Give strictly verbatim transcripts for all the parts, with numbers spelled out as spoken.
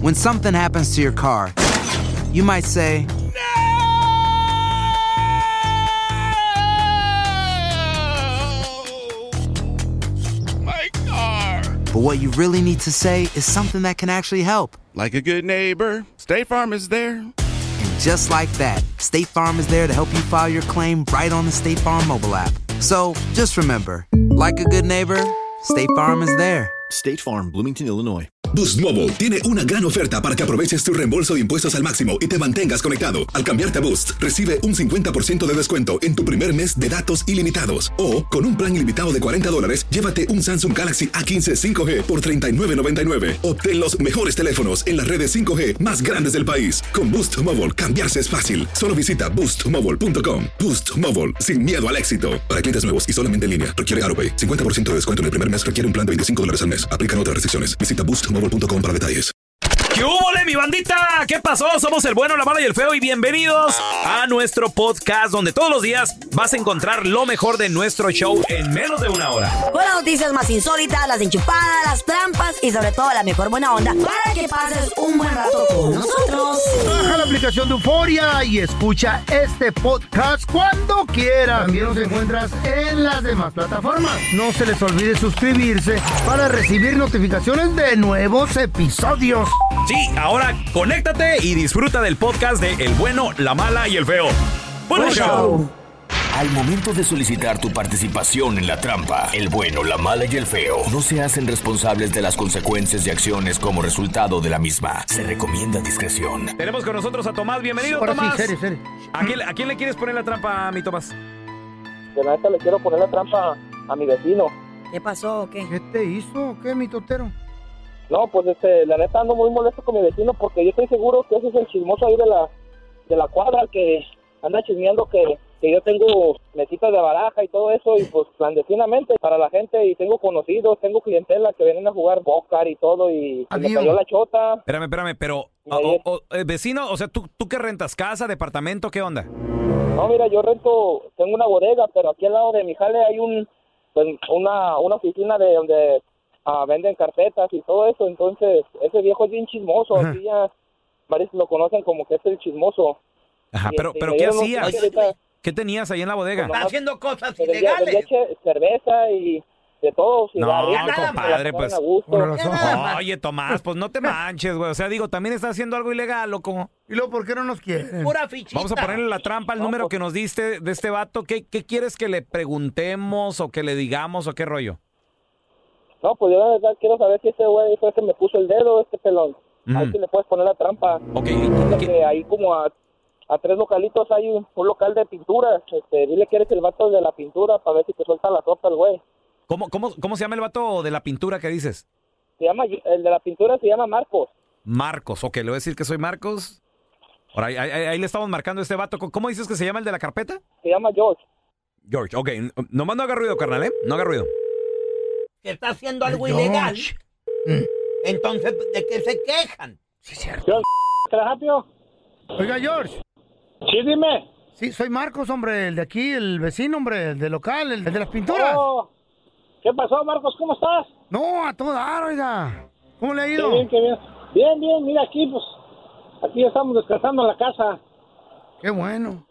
When something happens to your car, you might say, but what you really need to say is something that can actually help. Like a good neighbor, State Farm is there. And just like that, State Farm is there to help you file your claim right on the State Farm mobile app. So just remember, like a good neighbor, State Farm is there. State Farm, Bloomington, Illinois. Boost Mobile tiene una gran oferta para que aproveches tu reembolso de impuestos al máximo y te mantengas conectado. Al cambiarte a Boost, recibe un cincuenta por ciento de descuento en tu primer mes de datos ilimitados. O, con un plan ilimitado de cuarenta dólares, llévate un Samsung Galaxy A quince cinco G por treinta y nueve noventa y nueve. Obtén los mejores teléfonos en las redes cinco G más grandes del país. Con Boost Mobile, cambiarse es fácil. Solo visita boost mobile punto com. Boost Mobile, sin miedo al éxito. Para clientes nuevos y solamente en línea, requiere AutoPay. cincuenta por ciento de descuento en el primer mes requiere un plan de veinticinco dólares al mes. Aplican otras restricciones. Visita boost mobile punto com para detalles. ¿Qué hubo, mi bandita? ¿Qué pasó? Somos el bueno, la mala y el feo y bienvenidos a nuestro podcast donde todos los días vas a encontrar lo mejor de nuestro show en menos de una hora. Con las noticias más insólitas, las enchupadas, las trampas y sobre todo la mejor buena onda para que pases un buen rato con nosotros. Baja la aplicación de Euforia y escucha este podcast cuando quieras. También nos encuentras en las demás plataformas. No se les olvide suscribirse para recibir notificaciones de nuevos episodios. Sí, ahora conéctate y disfruta del podcast de El Bueno, la Mala y el Feo. ¡Buen show! Al momento de solicitar tu participación en la trampa, El Bueno, la Mala y el Feo no se hacen responsables de las consecuencias y acciones como resultado de la misma. Se recomienda discreción. Tenemos con nosotros a Tomás. Bienvenido, Ahora Tomás. sí, serio, serio. ¿A quién, ¿A quién le quieres poner la trampa, mi Tomás? De la neta le quiero poner la trampa a mi vecino. ¿Qué pasó o qué? ¿Qué te hizo? ¿Qué, mi totero? No, pues este, la neta ando muy molesto con mi vecino porque yo estoy seguro que ese es el chismoso ahí de la de la cuadra que anda chismeando que, que yo tengo mesitas de baraja y todo eso y pues clandestinamente para la gente y tengo conocidos, tengo clientela que vienen a jugar póker y todo y se me cayó la chota. Espérame, espérame, pero o, o, o, vecino, o sea, ¿tú, ¿tú qué rentas? ¿Casa, departamento? ¿Qué onda? No, mira, yo rento, tengo una bodega, pero aquí al lado de mi jale hay un pues, una, una oficina de donde Uh, venden carpetas y todo eso, entonces ese viejo es bien chismoso, Ajá. aquí ya varios lo conocen como que es el chismoso. Ajá, y pero, este, pero me ¿qué dieron hacías? unos ahorita, ¿Qué tenías ahí en la bodega? pues, haciendo cosas vendía- ilegales. vendía che- cerveza y de todo. No, cigarrillos, compadre, se la pues. pasaban a gusto. Con razón. Oye, Tomás, pues no te manches, güey. O sea, digo, también estás haciendo algo ilegal, loco. ¿Y luego por qué no nos quieren? Pura fichita. Vamos a ponerle la trampa al número que nos diste de este vato. ¿Qué, qué quieres que le preguntemos o que le digamos o qué rollo? No, pues yo la verdad quiero saber si ese güey fue el que me puso el dedo, este pelón. Ujú. Ahí sí le puedes poner la trampa. Ok, Dile ¿qué- que ahí como a, a tres localitos hay un, un local de pintura. Este, dile que eres el vato de la pintura para ver si te suelta la sopa el güey. ¿Cómo, cómo, ¿Cómo se llama el vato de la pintura que dices? Se llama, el de la pintura se llama Marcos. Marcos. Ok, le voy a decir que soy Marcos. Ahora, ahí, ahí, ahí le estamos marcando a este vato. ¿Cómo dices que se llama el de la carpeta? Se llama George. George, ok. n- Nomás no haga ruido, carnal, ¿eh? No haga ruido. Que está haciendo algo George. ilegal. Entonces, ¿de qué se quejan? Sí, cierto. rápido? Oiga, George. Sí, dime. Sí, soy Marcos, hombre, el de aquí, el vecino, hombre, el de local, el, el de las pinturas. Oh, ¿qué pasó, Marcos? ¿Cómo estás? No, a todo dar, oiga. ¿Cómo le ha ido? Qué bien, qué bien. Bien, bien, mira aquí, pues, aquí estamos descansando en la casa. Qué bueno.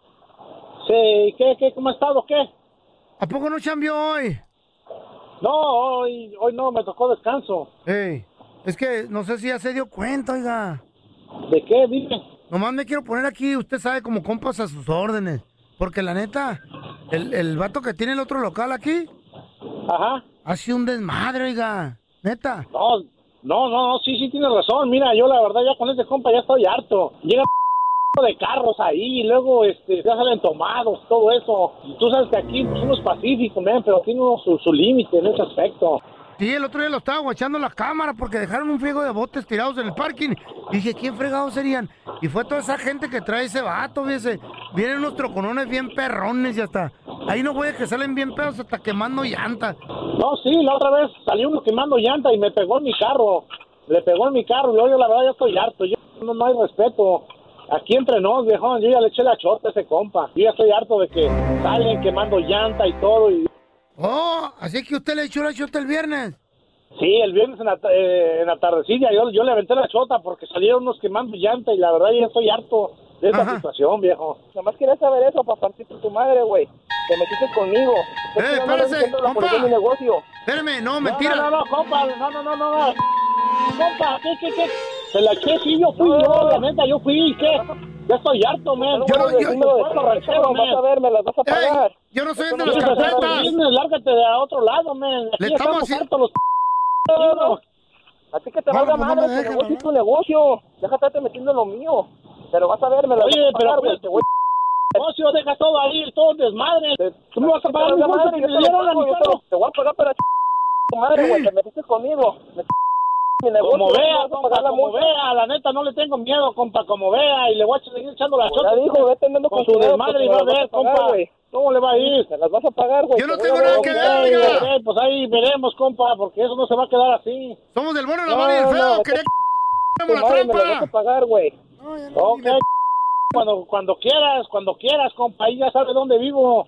Sí, ¿qué, qué, cómo ha estado, qué? ¿A poco no chambeó hoy? No, hoy, hoy no, me tocó descanso. Ey, es que no sé si ya se dio cuenta, oiga. ¿De qué? Dime. Nomás me quiero poner aquí, usted sabe, como compas a sus órdenes. Porque la neta, el, el vato que tiene el otro local aquí, Ajá. hace un desmadre, oiga. Neta. No, no, no, no, sí, sí tienes razón. Mira, yo la verdad ya con este compa ya estoy harto. Llega de carros ahí y luego este ya salen tomados, todo eso. Y tú sabes que aquí pues, uno es pacífico, man, pero tiene uno su, su límite en ese aspecto. Sí, el otro día lo estaba guachando la cámara porque dejaron un friego de botes tirados en el parking. Y dije, ¿quién fregados serían? Y fue toda esa gente que trae ese vato, fíjese. Vienen unos troconones bien perrones y hasta... Hay unos güeyes que salen bien pedos hasta quemando llanta. No, sí, la otra vez salió uno quemando llanta y me pegó en mi carro. Le pegó en mi carro y yo, yo la verdad ya estoy harto. Yo no, no hay respeto. Aquí entre nos, viejón, yo ya le eché la chota a ese compa. Yo ya estoy harto de que salen quemando llanta y todo y... Oh, así que usted le echó la chota el viernes. Sí, el viernes en la, eh, en la tardecilla yo, yo le aventé la chota porque salieron unos quemando llanta y la verdad ya estoy harto de esta Ajá. situación, viejo. Nada más quería saber eso para partir con tu madre, güey. Te metiste conmigo. Eh, espérese, compa. Mi negocio. Espérame, no, mentira. No, no, no, compa, no, no, no, no. Compa, ¿qué, qué, qué? Se la eché, sí, yo fui, no, yo, la neta, yo fui, ¿qué? Ya estoy harto, man. Yo no, yo, yo, yo ranchero, vas a ver, me las vas a pagar. Ey, yo no soy el de las carpetas. Lárgate de a otro lado, man. Le estamos haciendo los no, a ti que te valga madre, tu negocio es tu negocio. Déjate estar metiendo en lo mío. Pero vas a ver, me las vas a pagar, güey. Te voy negocio, deja todo ahí, todo el desmadre. Tú me vas a pagar mi madre, que me dieron la mitad. Te voy a pagar para tu madre, güey, te metiste conmigo. Mi negocio, como vea, compa, como vea, la neta no le tengo miedo, compa, como vea, y le voy a seguir echando la chota. Ya dijo, vete andando con su desmadre y va a ver, compa, ¿cómo le va a ir? Se las vas a pagar, güey. Yo no tengo nada que ver, oiga. Pues ahí veremos, compa, porque eso no se va a quedar así. Somos del bueno, la mala y el feo, quería que la trampa. Me las vas a pagar, güey. Ok, cuando, cuando quieras, cuando quieras, compa, ahí ya sabes dónde vivo.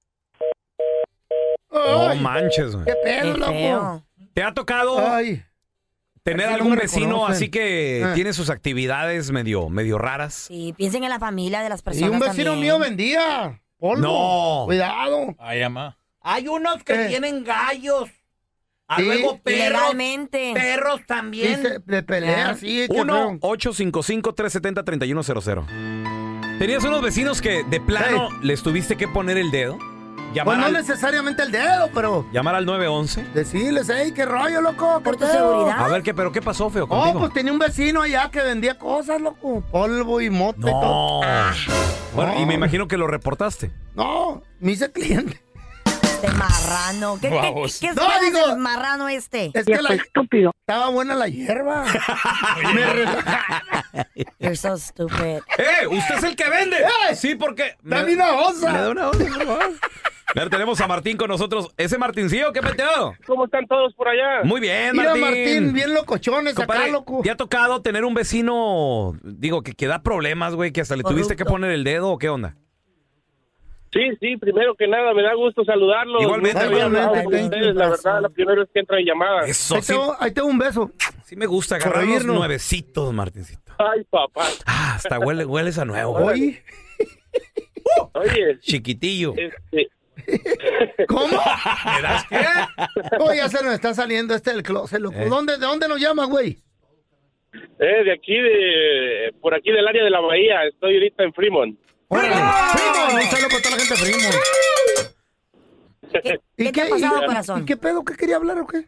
No manches, güey. Qué pedo, loco. ¿Te ha tocado Ay. tener Así algún no me vecino reconocen. así que Ah. tiene sus actividades medio, medio raras? Sí, piensen en la familia de las Y personas un vecino también. mío vendía polvo. No. Cuidado. Ay, ama. Hay unos que Eh. tienen gallos. A Sí. luego perros. Ilegalmente. Perros también. Dice, de pelea, sí. qué uno feo. ocho cinco cinco, tres siete cero, tres uno cero cero. ¿Tenías unos vecinos que de plano les tuviste que poner el dedo? Llamar, Pues no al, necesariamente el dedo, pero llamar al nueve once. decirles, hey, qué rollo, loco. Por ¿Qué tu pedo? seguridad. A ver, ¿qué, pero qué pasó, feo, Oh, contigo? pues tenía un vecino allá que vendía cosas, loco. Polvo y mota y todo. No. Bueno, No. y me imagino que lo reportaste. No, me hice cliente. Este marrano. ¿Qué, qué, Vamos. qué, qué No, esperas digo- del marrano este? Es que la, estúpido. Estaba buena la hierba. Me re- You're so stupid. ¡Eh! ¿Usted es el que vende? ¡Eh! Sí, porque... Dame una osa. ¿Me da una osa, por favor? A ver, tenemos a Martín con nosotros. ¿Ese Martincillo qué peteo? ¿Cómo están todos por allá? Muy bien, Mira, Martín. Martín, bien locochones Compadre, acá, loco. ¿te ha tocado tener un vecino, digo, que, que da problemas, güey, que hasta le tuviste que poner el dedo o qué onda? Sí, sí, primero que nada, me da gusto saludarlos. Igualmente, Nunca había igualmente, hablado con thank ustedes, you, la corazón. verdad, la primera vez que entra en llamada. Eso, Ahí sí, tengo, ahí tengo un beso. sí me gusta Por agarrar los oírnos. nuevecitos, Martincito. Ay, papá. Ah, hasta huele, hueles a nuevo. güey. Oye, Oye, Chiquitillo. este, ¿cómo? ¿Me das qué? Oye, ya se nos está saliendo este del closet, loco. Eh. ¿Dónde, ¿De dónde nos llamas, güey? eh, de aquí, de por aquí del área de la bahía, estoy ahorita en Fremont. ¡Órale! ¡Fremont! Un saludo para toda la gente de Fremont. ¿Qué, ¿Y qué te ha pasado, y- corazón? ¿Y qué pedo? ¿Qué quería hablar o qué?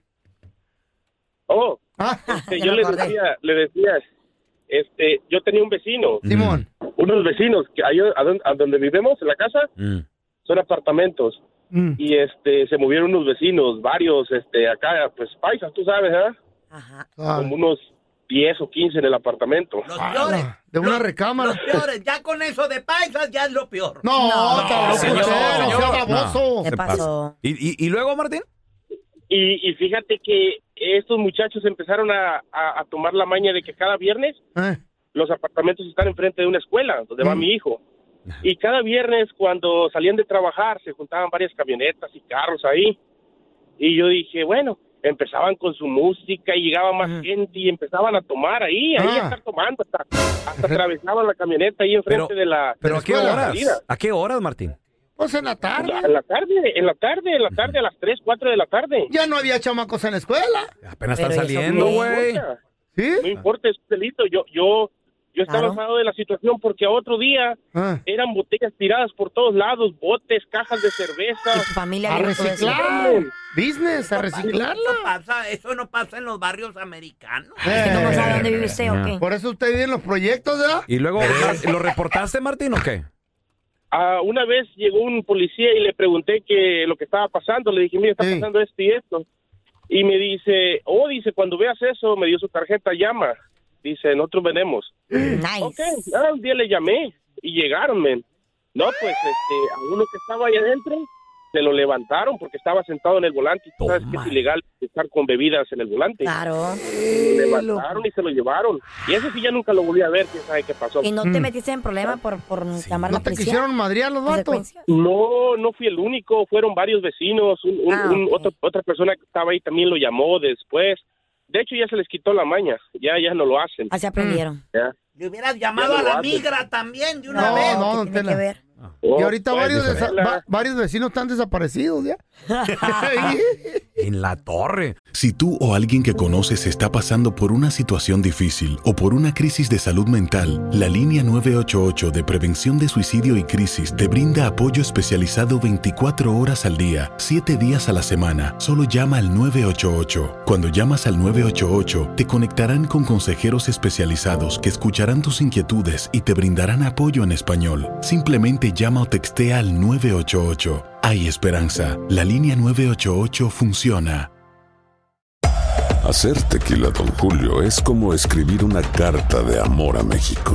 Oh, Ah, este, Ya yo me le acordé. decía, le decía, este, yo tenía un vecino, Simón. unos vecinos que ahí a donde, a donde vivimos, en la casa, Mm. son apartamentos. Mm. Y este, se movieron unos vecinos, varios, este, acá, pues paisas, tú sabes, ¿ah? Ajá. Ah, Como unos diez o quince en el apartamento. Los ah, peores. de una Los- recámara. Los peores. Ya con eso de paisas ya es lo peor. No, No, tampoco señor, usted, no señor. sea baboso. ¿Qué Se pasó? ¿Y, y, y luego, Martín? Y, y fíjate que estos muchachos empezaron a, a, a tomar la maña de que cada viernes Eh, los apartamentos están enfrente de una escuela donde va Mm. mi hijo. Y cada viernes cuando salían de trabajar se juntaban varias camionetas y carros ahí. Y yo dije, bueno, empezaban con su música y llegaba más Ujú. gente y empezaban a tomar ahí, ahí Ah. a estar tomando, hasta, hasta atravesaban la camioneta ahí enfrente Pero- de la... ¿Pero de a qué la horas? salida. ¿A qué horas, Martín? pues en la tarde. En la tarde, en la tarde, en la tarde, a las tres, cuatro de la tarde. Ya no había chamacos en la escuela. Apenas Pero están eso saliendo, qué. güey. No ¿Sí? importa, es delito. Yo, yo, yo estaba Claro. enfadado de la situación porque a otro día Ah, eran botellas tiradas por todos lados, botes, cajas de cerveza. ¿Y tu familia a vio todo eso? reciclar. Business, a Eso reciclarla. pasa, eso no pasa en los barrios americanos. ¿Es que no Eh, sabe dónde vive usted o qué? Por eso usted vive en los proyectos, ¿verdad? ¿Y luego Mar- lo reportaste, Martín, o qué? Ah, una vez llegó un policía y le pregunté que lo que estaba pasando. Le dije, mira, está Sí. pasando esto y esto. Y me dice, oh, dice, cuando veas eso, me dio su tarjeta, llama. Dice, nosotros venemos. Nice. Ok, ah, un día le llamé y llegaron, men. No, pues, este, a uno que estaba ahí adentro, se lo levantaron porque estaba sentado en el volante. ¿Tú sabes que es ilegal estar con bebidas en el volante? Claro. Lo levantaron y se lo llevaron. Y eso sí ya nunca lo volví a ver, quién sabe qué pasó. ¿Y no te metiste en problema por, por sí. llamar a la ¿No te policía? quisieron madrear los vatos? No, no fui el único, fueron varios vecinos. Un, un, ah, un, okay. otra, otra persona que estaba ahí también lo llamó después. De hecho, ya se les quitó la maña. Ya, ya no lo hacen. Así aprendieron. Ya. Le hubieras llamado a la migra también de una no, vez. No, no, tiene que ver? Oh, y ahorita pues, varios, desa- va- varios vecinos están desaparecidos ya. En la torre. Si tú o alguien que conoces está pasando por una situación difícil o por una crisis de salud mental, la línea nueve ocho ocho de prevención de suicidio y crisis te brinda apoyo especializado veinticuatro horas al día, siete días a la semana. Solo llama al nueve ocho ocho. Cuando llamas al nueve ocho ocho, te conectarán con consejeros especializados que escucharán tus inquietudes y te brindarán apoyo en español. Simplemente llama o textea al nueve ocho ocho. Hay esperanza. La línea nueve ocho ocho funciona. Hacer tequila Don Julio es como escribir una carta de amor a México.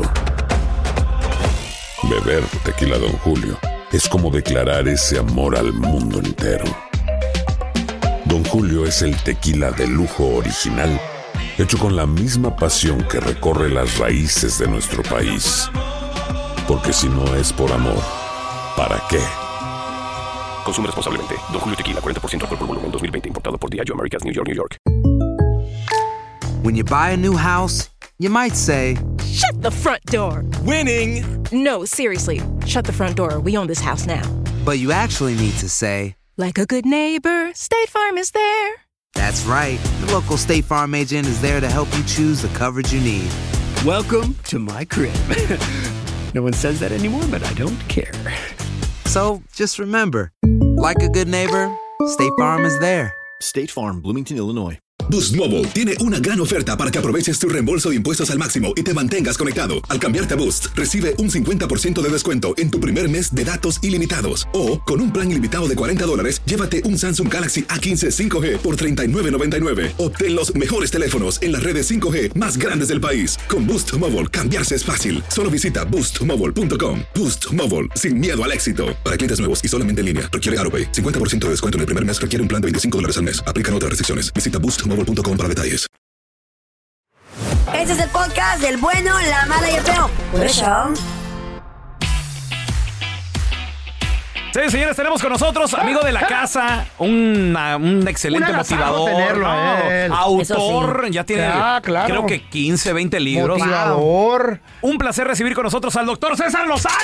Beber tequila Don Julio es como declarar ese amor al mundo entero. Don Julio es el tequila de lujo original, hecho con la misma pasión que recorre las raíces de nuestro país. Porque si no es por amor, ¿para qué? Consume responsablemente. Don Julio Tequila, cuarenta por ciento alcohol por volumen, dos mil veinte. Importado por Diageo Americas, New York, New York. When you buy a new house, you might say, Shut the front door. Winning. No, seriously. Shut the front door. We own this house now. But you actually need to say, like a good neighbor, State Farm is there. That's right. The local State Farm agent is there to help you choose the coverage you need. Welcome to my crib. No one says that anymore, but I don't care. So just remember, like a good neighbor, State Farm is there. State Farm, Bloomington, Illinois. Boost Mobile tiene una gran oferta para que aproveches tu reembolso de impuestos al máximo y te mantengas conectado. Al cambiarte a Boost, recibe un cincuenta por ciento de descuento en tu primer mes de datos ilimitados. O, con un plan ilimitado de cuarenta dólares, llévate un Samsung Galaxy A quince cinco G por treinta y nueve noventa y nueve. Obtén los mejores teléfonos en las redes cinco G más grandes del país. Con Boost Mobile, cambiarse es fácil. Solo visita boost mobile punto com. Boost Mobile, sin miedo al éxito. Para clientes nuevos y solamente en línea, requiere AutoPay. cincuenta por ciento de descuento en el primer mes requiere un plan de veinticinco dólares al mes. Aplican otras restricciones. Visita boost mobile punto com para detalles. Este es el podcast del bueno, la mala y el feo. Por eso. Sí, señores, tenemos con nosotros, amigo de la casa, una, un excelente Un agasajo motivador, tenerlo a ¿no? él. Autor, Eso sí. ya tiene, Ah, claro. creo que quince, veinte libros. Motivador. Un placer recibir con nosotros al doctor César Lozano.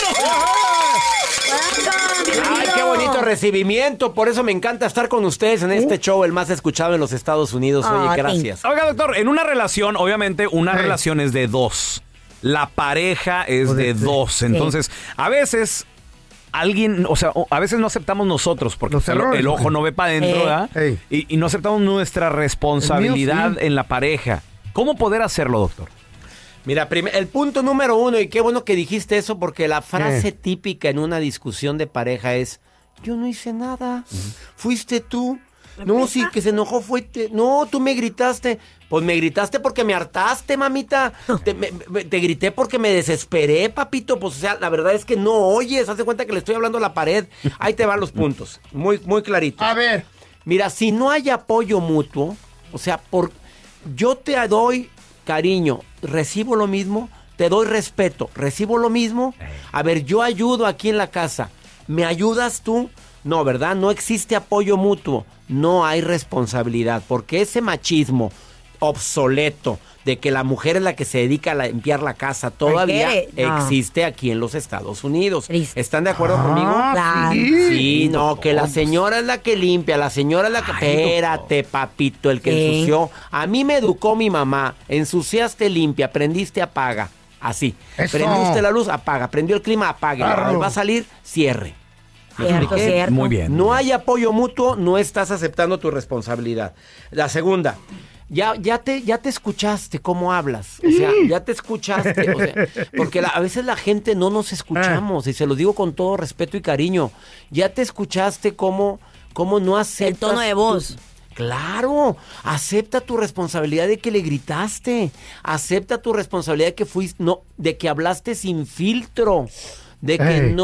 Ay, qué bonito recibimiento. Por eso me encanta estar con ustedes en este show, el más escuchado en los Estados Unidos. Oye, Ah, gracias. Oiga, doctor, en una relación, obviamente, una relación es de dos. La pareja es de dos. Entonces, a veces alguien, o sea, a veces no aceptamos nosotros porque Los el, errores, el ojo güey. no ve para adentro, Eh. ¿verdad? Ey. Y, y no aceptamos nuestra responsabilidad El mío sí. en la pareja. ¿Cómo poder hacerlo, doctor? Mira, prim- el punto número uno, y qué bueno que dijiste eso, porque la frase Eh. típica en una discusión de pareja es: yo no hice nada, fuiste tú. No, sí, que se enojó fue... te- No, tú me gritaste. Pues me gritaste porque me hartaste, mamita. Te, me- me- te grité porque me desesperé, papito. Pues, o sea, la verdad es que no oyes. Haz de cuenta que le estoy hablando a la pared. Ahí te van los puntos. Muy, muy clarito. A ver. Mira, si no hay apoyo mutuo, o sea, por yo te doy cariño, recibo lo mismo, te doy respeto, recibo lo mismo. A ver, yo ayudo aquí en la casa. ¿Me ayudas tú? No, ¿verdad? No existe apoyo mutuo. No hay responsabilidad. Porque ese machismo obsoleto de que la mujer es la que se dedica a limpiar la casa todavía ¿Qué? No. existe aquí en los Estados Unidos. ¿Están de acuerdo Ah, conmigo? claro. Sí, no, que la señora es la que limpia, la señora es la que... Espérate, papito, el que Sí. ensució. A mí me educó mi mamá. Ensuciaste, limpia, prendiste, apaga. Así. Eso. Prendió usted la luz, apaga. Prendió el clima, apague. Claro. Va a salir, cierre. ¿Me Cierto, expliqué? cierto. Muy bien. No hay apoyo mutuo, no estás aceptando tu responsabilidad. La segunda, ya, ya, te, ya te escuchaste cómo hablas. O sea, ya te escuchaste. O sea, porque la- a veces la gente no nos escuchamos. Y se lo digo con todo respeto y cariño. Ya te escuchaste cómo, cómo no aceptas... El tono de voz. tu- Claro, acepta tu responsabilidad de que le gritaste. Acepta tu responsabilidad de que fuiste, no, de que hablaste sin filtro. De que Ey. no...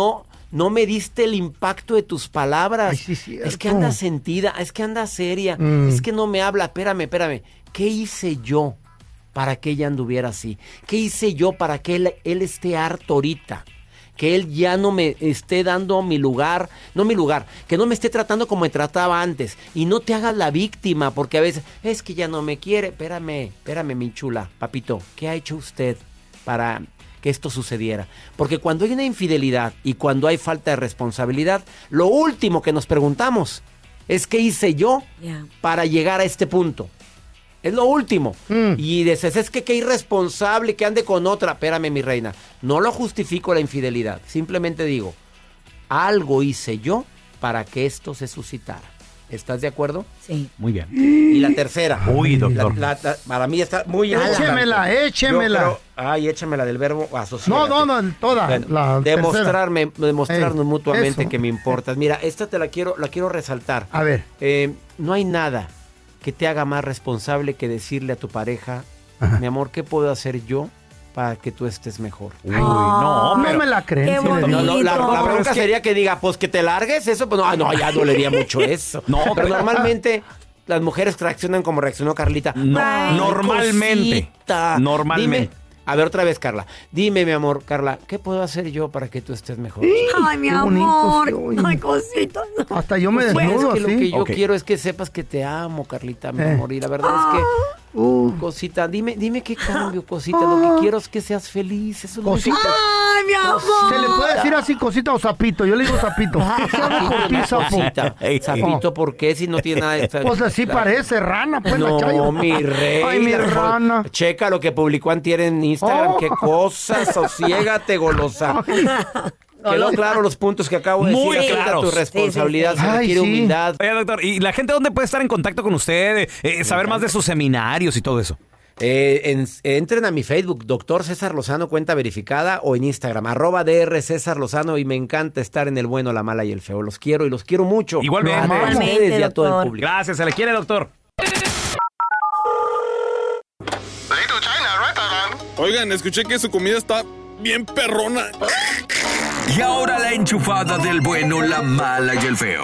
no me diste el impacto de tus palabras. Ay, sí, cierto. Es que anda sentida, es que anda seria, Mm. es que no me habla. Espérame, espérame. ¿Qué hice yo para que ella anduviera así? ¿Qué hice yo para que él, él esté harto ahorita? Que él ya no me esté dando mi lugar, no mi lugar, que no me esté tratando como me trataba antes. Y no te hagas la víctima, porque a veces, es que ya no me quiere. Espérame, espérame, mi chula, papito, ¿qué ha hecho usted para que esto sucediera? Porque cuando hay una infidelidad y cuando hay falta de responsabilidad, lo último que nos preguntamos es ¿qué hice yo Yeah. para llegar a este punto? Es lo último. Mm. Y dices, es que qué irresponsable que ande con otra. Espérame, mi reina. No lo justifico la infidelidad. Simplemente digo, algo hice yo para que esto se suscitara. ¿Estás de acuerdo? Sí. Muy bien. Y la tercera. Uy, doctor. La, la, la, para mí está muy Échemela, échemela. Yo creo- ay, échamela del verbo asociar. No, no, no, toda. Bueno, la demostrarme, demostrarnos Ey, mutuamente eso. que me importas. Mira, esta te la quiero, la quiero resaltar. A ver. Eh, no hay nada que te haga más responsable que decirle a tu pareja, mi amor, ¿qué puedo hacer yo para que tú estés mejor? Uy, no, No pero... me la creen. Qué sí le digo. No, no, la, la Pero bronca es que- sería que diga, pues que te largues, eso, pues no, ah, no, ya dolería mucho eso. No, pero pero- normalmente las mujeres reaccionan como reaccionó Carlita. No, Ay, normalmente. cosita. Normalmente. Dime, a ver otra vez, Carla. Dime, mi amor, Carla, ¿qué puedo hacer yo para que tú estés mejor? Ay, mi Qué bonito, amor. sí, oye. Ay, cositas. Hasta yo me Pues, desnudo es que lo que así. yo Ok. quiero es que sepas que te amo, Carlita, mi Eh. amor. Y la verdad es que, Uh, cosita, dime, dime qué cambio, cosita. Lo que quiero es que seas feliz. Eso es lo Cosita. único. Ay, mi amor. se le puede decir así cosita o sapito. Yo le digo sapito. ¿Qué hago por ti, sapo? Cosita. Sapito, ¿por qué? Si no tiene nada de... Pues así parece rana, pues la No, chayo. mi rey. Ay, mi rana. Checa lo que publicó antier en Instagram. Oh. Qué cosas, sosiégate, golosa. Quedó claro los puntos que acabo de Muy decir. Acepta claros. tu responsabilidad, Sí, sí, sí. se Ay, requiere sí. humildad. Oye, doctor, ¿y la gente dónde puede estar en contacto con usted? Eh, saber más de sus seminarios y todo eso. Eh, en- entren a mi Facebook, doctor César Lozano, cuenta verificada, o en Instagram, arroba DR César Lozano, y me encanta estar en el bueno, la mala y el feo. Los quiero y los quiero mucho. Igualmente. A todos Igualmente, ustedes y a todo el doctor. público. Gracias, se le quiere, doctor. Oigan, escuché que su comida está bien perrona. Y ahora la enchufada del bueno, la mala y el feo.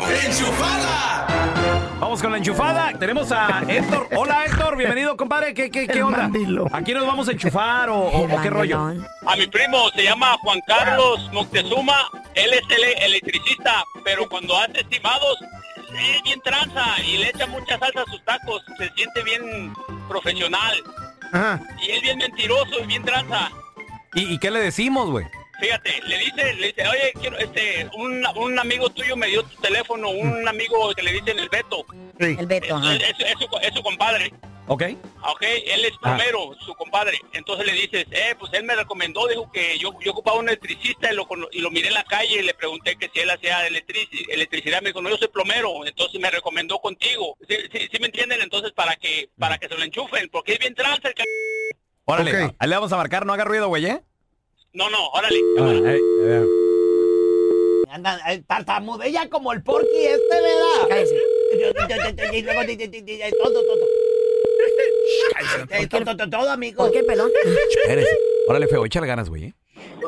Vamos con la enchufada. Tenemos a Héctor. Hola, Héctor. Bienvenido, compadre. ¿Qué, qué, qué El onda? mandilo. ¿A quién nos vamos a enchufar o, o- o qué rollo? A mi primo se llama Juan Carlos Moctezuma, él es el electricista, pero cuando hace estimados es bien tranza y le echa mucha salsa a sus tacos, se siente bien profesional Ajá. y es bien mentiroso y bien tranza. ¿Y, y qué le decimos, güey? Fíjate, le dice, le dice, oye, quiero, este, un, un amigo tuyo me dio tu teléfono, un amigo que le dicen el Beto. Sí. El Beto, ajá. Es, es- es su, es su compadre. ¿Ok? Ok, él es plomero, su compadre. Entonces le dices, eh, pues él me recomendó, dijo que yo, yo ocupaba un electricista y lo, cono- y lo miré en la calle y le pregunté que si él hacía electrici- electricidad. Me dijo, no, yo soy plomero, entonces me recomendó contigo. ¿Sí, sí, sí me entienden? Entonces para que para que se lo enchufen, porque es bien trance el c... Órale, Ok. ahí le vamos a marcar. No haga ruido, güey, ¿eh? No, no, órale. Ah, eh, eh. Anda, tartamudea como el porky este, ¿verdad? Cállese. Y luego todo, todo. Todo, todo, todo, amigo. ¿Por qué, pelón? Espérese. Órale, feo, échale ganas, güey, ¿eh?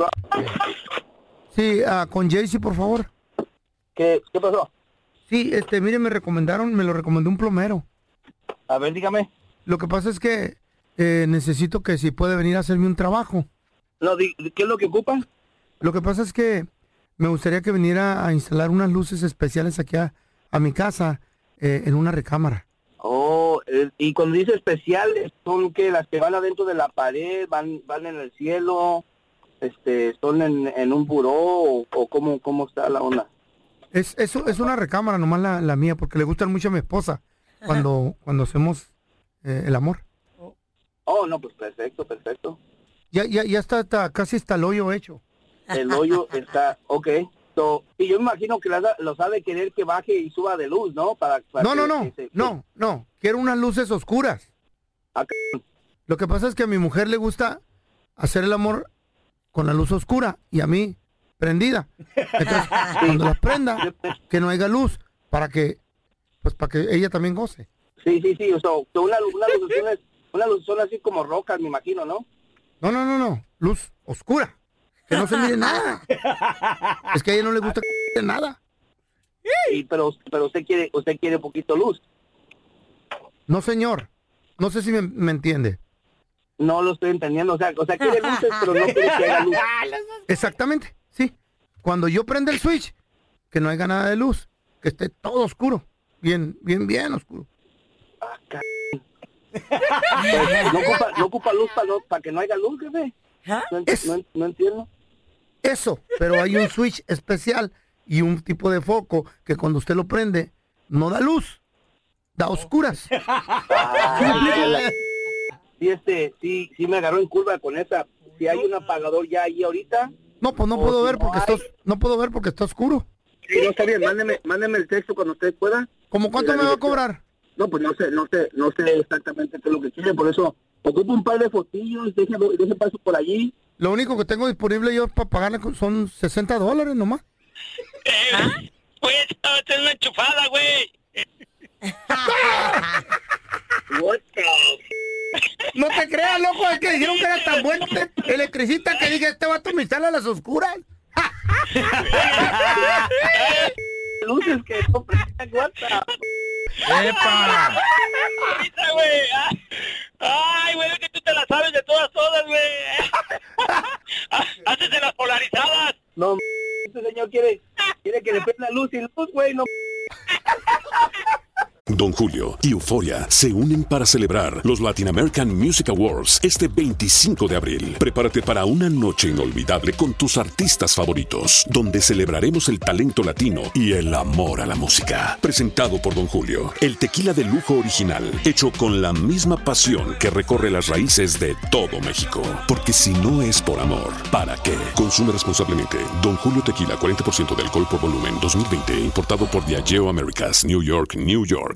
Sí, ah, con Jaycee, por favor. ¿Qué, ¿Qué pasó? Sí, este, mire, me recomendaron, me lo recomendó un plomero. A ver, dígame. Lo que pasa es que eh, necesito que si puede venir a hacerme un trabajo. No, di- ¿qué es lo que ocupan? Lo que pasa es que me gustaría que viniera a instalar unas luces especiales aquí a, a mi casa eh, en una recámara. Oh, eh, y cuando dice especiales, ¿son que las que van adentro de la pared, van van en el cielo, este, son en, en un buró o, o cómo, cómo está la onda? Es, es, es una recámara, nomás la, la mía, porque le gustan mucho a mi esposa cuando, cuando hacemos eh, el amor. Oh, no, pues perfecto, perfecto. Ya, ya, ya está, está, casi está el hoyo hecho. El hoyo está, ok. So, y yo me imagino que las- los ha de querer que baje y suba de luz, ¿no? Para, para No, que- no, no, que se- no, no. Quiero unas luces oscuras. Acá. Lo que pasa es que a mi mujer le gusta hacer el amor con la luz oscura y a mí prendida. Entonces, cuando las prenda, que no haya luz para que, pues para que ella también goce. Sí, sí, sí. O sea, so una, una luz son una luz son así como rocas, me imagino, ¿no? No, no, no, no. Luz oscura. que no se mire nada. Es que a ella no le gusta que nada. Sí, pero, pero usted quiere, usted quiere poquito luz. No, señor. No sé si me, me entiende. No lo estoy entendiendo. O sea, o sea, quiere luces, pero no quiere que haya luz. Exactamente, sí. Cuando yo prenda el switch, que no haya nada de luz, que esté todo oscuro. Bien, bien, bien oscuro. Ah, c... no, ocupa, no ocupa luz para no, para que no haya luz, jefe. No, es, no, no entiendo. Eso, pero hay un switch especial y un tipo de foco que cuando usted lo prende, no da luz, da oscuras. Ah, sí, este, sí, sí me agarró en curva con esa. Si hay un apagador ya ahí ahorita. No, pues no puedo ver porque está, no puedo ver porque está oscuro. Sí, no, está bien, mándeme, mándeme el texto cuando usted pueda. ¿Cómo cuánto me va a cobrar? No, pues no sé, no sé, no sé exactamente qué es lo que quiere, por eso ocupo un par de fotillos, deje, deje paso por allí. Lo único que tengo disponible yo para pagarle son sesenta dólares nomás. Eh, güey, estaba haciendo una enchufada, güey. What the... No te creas, loco, es que dijeron que era tan bueno este electricista que dije, este vato me instala a las oscuras. Luces que no prestan guata. ¡Epa! Ahorita, güey. Ay, güey, es que tú te la sabes de todas, todas, güey. Haces de las polarizadas. No, este señor quiere, quiere que le prenda luz y luz, güey, no. Don Julio y Euforia se unen para celebrar los Latin American Music Awards este veinticinco de abril. Prepárate para una noche inolvidable con tus artistas favoritos, donde celebraremos el talento latino y el amor a la música. Presentado por Don Julio, el tequila de lujo original, hecho con la misma pasión que recorre las raíces de todo México. Porque si no es por amor, ¿para qué? Consume responsablemente. Don Julio Tequila, cuarenta por ciento de alcohol por volumen, dos mil veinte, importado por Diageo Americas, New York, New York.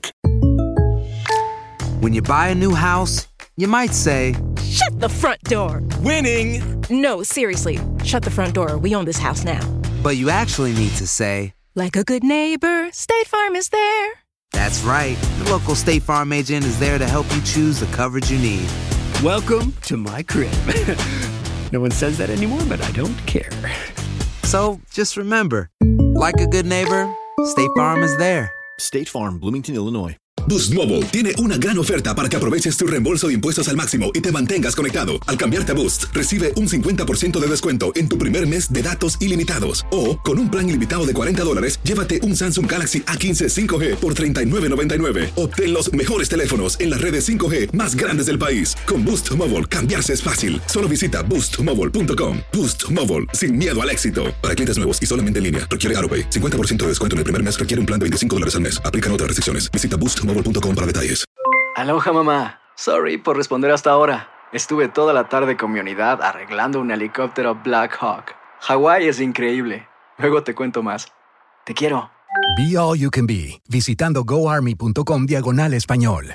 When you buy a new house, you might say, Shut the front door. Winning. No, seriously. Shut the front door. We own this house now. But you actually need to say, Like a good neighbor, State Farm is there. That's right. The local State Farm agent is there to help you choose the coverage you need. Welcome to my crib. No one says that anymore, but I don't care. So just remember, like a good neighbor, State Farm is there. State Farm, Bloomington, Illinois. Boost Mobile tiene una gran oferta para que aproveches tu reembolso de impuestos al máximo y te mantengas conectado. Al cambiarte a Boost, recibe un cincuenta por ciento de descuento en tu primer mes de datos ilimitados. O, con un plan ilimitado de cuarenta dólares, llévate un Samsung Galaxy A quince cinco G por treinta y nueve noventa y nueve. Obtén los mejores teléfonos en las redes cinco G más grandes del país. Con Boost Mobile, cambiarse es fácil. Solo visita boost mobile punto com. Boost Mobile, sin miedo al éxito. Para clientes nuevos y solamente en línea, requiere AutoPay. cincuenta por ciento de descuento en el primer mes requiere un plan de veinticinco dólares al mes. Aplican otras restricciones. Visita boost mobile punto com para detalles. Aloha, mamá. Sorry por responder hasta ahora. Estuve toda la tarde con mi unidad arreglando un helicóptero Black Hawk. Hawái es increíble. Luego te cuento más. Te quiero. Be All You Can Be, visitando goarmy.com diagonal español.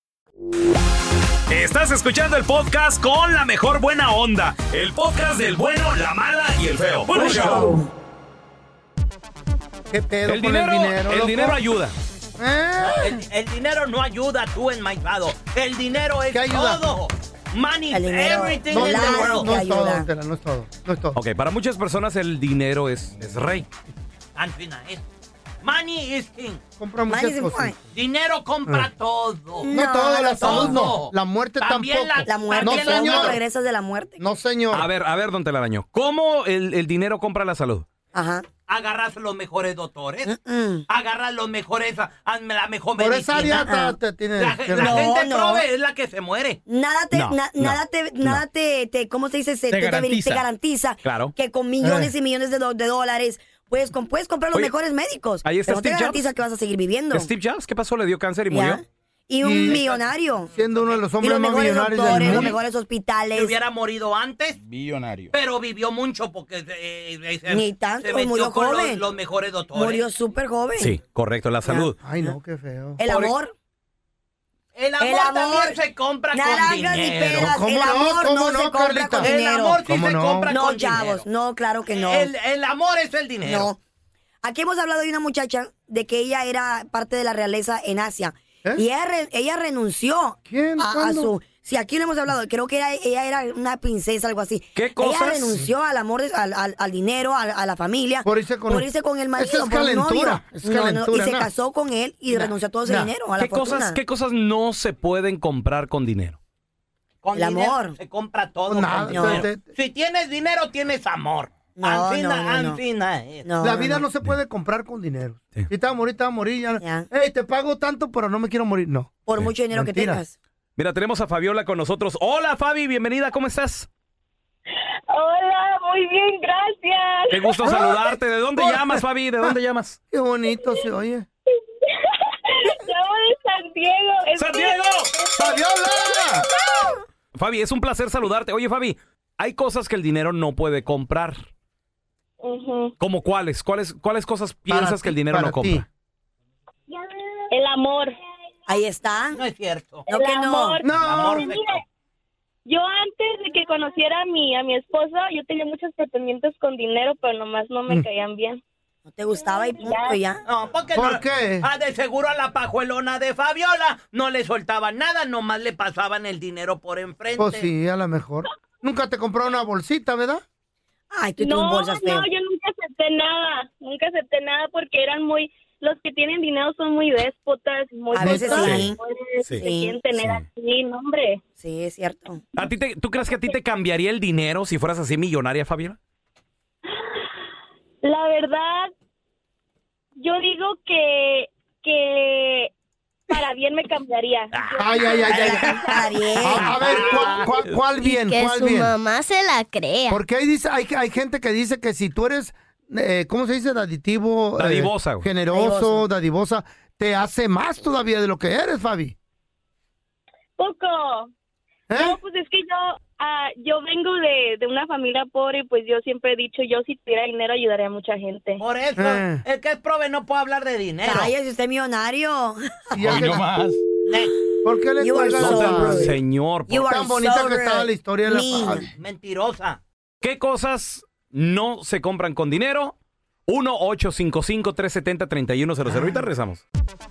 Estás escuchando el podcast con la mejor buena onda. El podcast del bueno, la mala y el feo. ¡Buen show! ¿Qué pedo El con dinero, el dinero? el loco? dinero ayuda. ¿Eh? El, el dinero no ayuda, tú enmaizado. El dinero es ¿Qué ayuda? todo. Money, El dinero everything No, in the no, world. no es todo, ayuda. don Tela, no es todo, no es todo. Ok, para muchas personas el dinero es, es rey. Anfina, es- Money is king. Compra Money muchas is cosas. important. Dinero compra Ah. todo. No, todo, la salud no. todo. La muerte También tampoco. la- La muerte, No, ¿cómo señor. regresas de la muerte? No, señor. A ver, a ver, don Telaraño. ¿Cómo el, el dinero compra la salud? Ajá. Agarras los mejores doctores. Mm-mm. Agarras los mejores, hazme la mejor Por esa medicina. área te, te tiene... La, que- la No, gente no. prove es la que se muere. Nada te, No, na- no, nada te, nada te, te, ¿cómo se dice? Se- Te te, garantiza. te garantiza Claro. que con millones Eh. y millones de, do- de dólares puedes, com- puedes comprar los Oye, mejores médicos. ahí está pero no te Steve garantiza Jobs. que vas a seguir viviendo. Steve Jobs, ¿qué pasó? ¿Le dio cáncer y ¿Ya? murió? Y un Y- millonario. Siendo uno de los Y hombres los más mejores millonarios doctores, del los mundo. mejores hospitales. Si hubiera morido antes, Billonario. pero vivió mucho porque eh, eh, se, Ni tanto, se metió murió con los, joven. los mejores doctores. Murió súper joven. Sí, correcto, la salud. Ay, no, qué feo. El Por- amor. El amor, El amor, también se compra naranjas con y dinero. peras. ¿Cómo El no? amor ¿Cómo no, no, se compra Carlita? con El dinero. amor sí ¿Cómo se no? compra No, con chavos, dinero. no, claro que no. El, el amor es el dinero. No. Aquí hemos hablado de una muchacha de que ella era parte de la realeza en Asia. ¿Eh? Y ella, re- ella renunció ¿Quién? a, a ¿Cuándo? su... Sí, aquí lo hemos hablado. Creo que era, ella era una princesa, algo así. ¿Qué cosas? Ella renunció al amor, de- al, al, al dinero, a, a la familia. Por irse con, por irse con el marido. Esa es por un novio. calentura. Es No, no, calentura, y se no. casó con él y renunció a todo ese Nah. dinero, a la ¿Qué cosas, fortuna. ¿Qué cosas no se pueden comprar con dinero? Con El dinero amor. se compra todo Nada, con dinero. te- te- Si tienes dinero, tienes amor. No, Ancina, no, no, no. ancina es. No, la no, vida no, no. se puede comprar con dinero. Sí. Si te vas a morir, te vas a morir. Ya. Ya. Hey, te pago tanto, pero no me quiero morir. No. Por mucho dinero que Mentira. tengas. Mira, tenemos a Fabiola con nosotros. Hola, Fabi, bienvenida, ¿cómo estás? Hola, muy bien, gracias. Qué gusto saludarte. ¿De dónde llamas, Fabi? ¿De dónde llamas? Qué bonito se oye. Llamo de San Diego. Es ¡San que- Diego! ¡Fabiola! Fabi, es un placer saludarte. Oye, Fabi, hay cosas que el dinero no puede comprar. Ujú. ¿Cómo cuáles? ¿Cuáles, cuáles cosas Para piensas ti, que el dinero para no compra? El amor. Ahí está. No es cierto. No el que no. amor. No. Amor Mira, de- yo antes de que conociera a mi, a mi esposo, yo tenía muchos pretendientes con dinero, pero nomás no me Mm. caían bien. No te gustaba y punto, y ya. No, porque ¿Por no. qué? Ah, de seguro a la pajuelona de Fabiola no le soltaban nada, nomás le pasaban el dinero por enfrente. Pues sí, a lo mejor. Nunca te compró una bolsita, ¿verdad? Ay, tú y tus No, bolsas feo. no, yo nunca acepté nada. Nunca acepté nada porque eran muy... Los que tienen dinero son muy déspotas, muy... A veces brutos, sí. muy- Sí. Se quieren tener Sí. así, no, hombre. Sí, es cierto. ¿A ti te- ¿Tú crees que a ti te cambiaría el dinero si fueras así millonaria, Fabiola? La verdad, yo digo que, que para bien me cambiaría. Ay, ay, ay, ay. Para bien. A, a ver, ¿cuál, cuál- cuál bien? que ¿Cuál su bien? mamá se la crea. Porque ahí dice, hay, hay gente que dice que si tú eres, eh, ¿cómo se dice? Daditivo. eh, Dadivosa, güey. generoso, dadivosa, te hace más todavía de lo que eres, Fabi. Poco. ¿Eh? No, pues es que yo, ah, yo vengo de, de una familia pobre y pues yo siempre he dicho, yo si tuviera dinero ayudaría a mucha gente. Por eso, Eh. el que es prove no puede hablar de dinero. Cállese, usted es millonario. Y ya Hoy que- no más. Eh, ¿Por qué le You are cuelgas so a- rude. Señor, You por- are Tan bonita so que estaba rude. la historia de la Mean. Fabi. mentirosa. ¿qué cosas no se compran con dinero? uno ocho cinco cinco, tres siete cero, tres uno cero cero. Ahorita regresamos.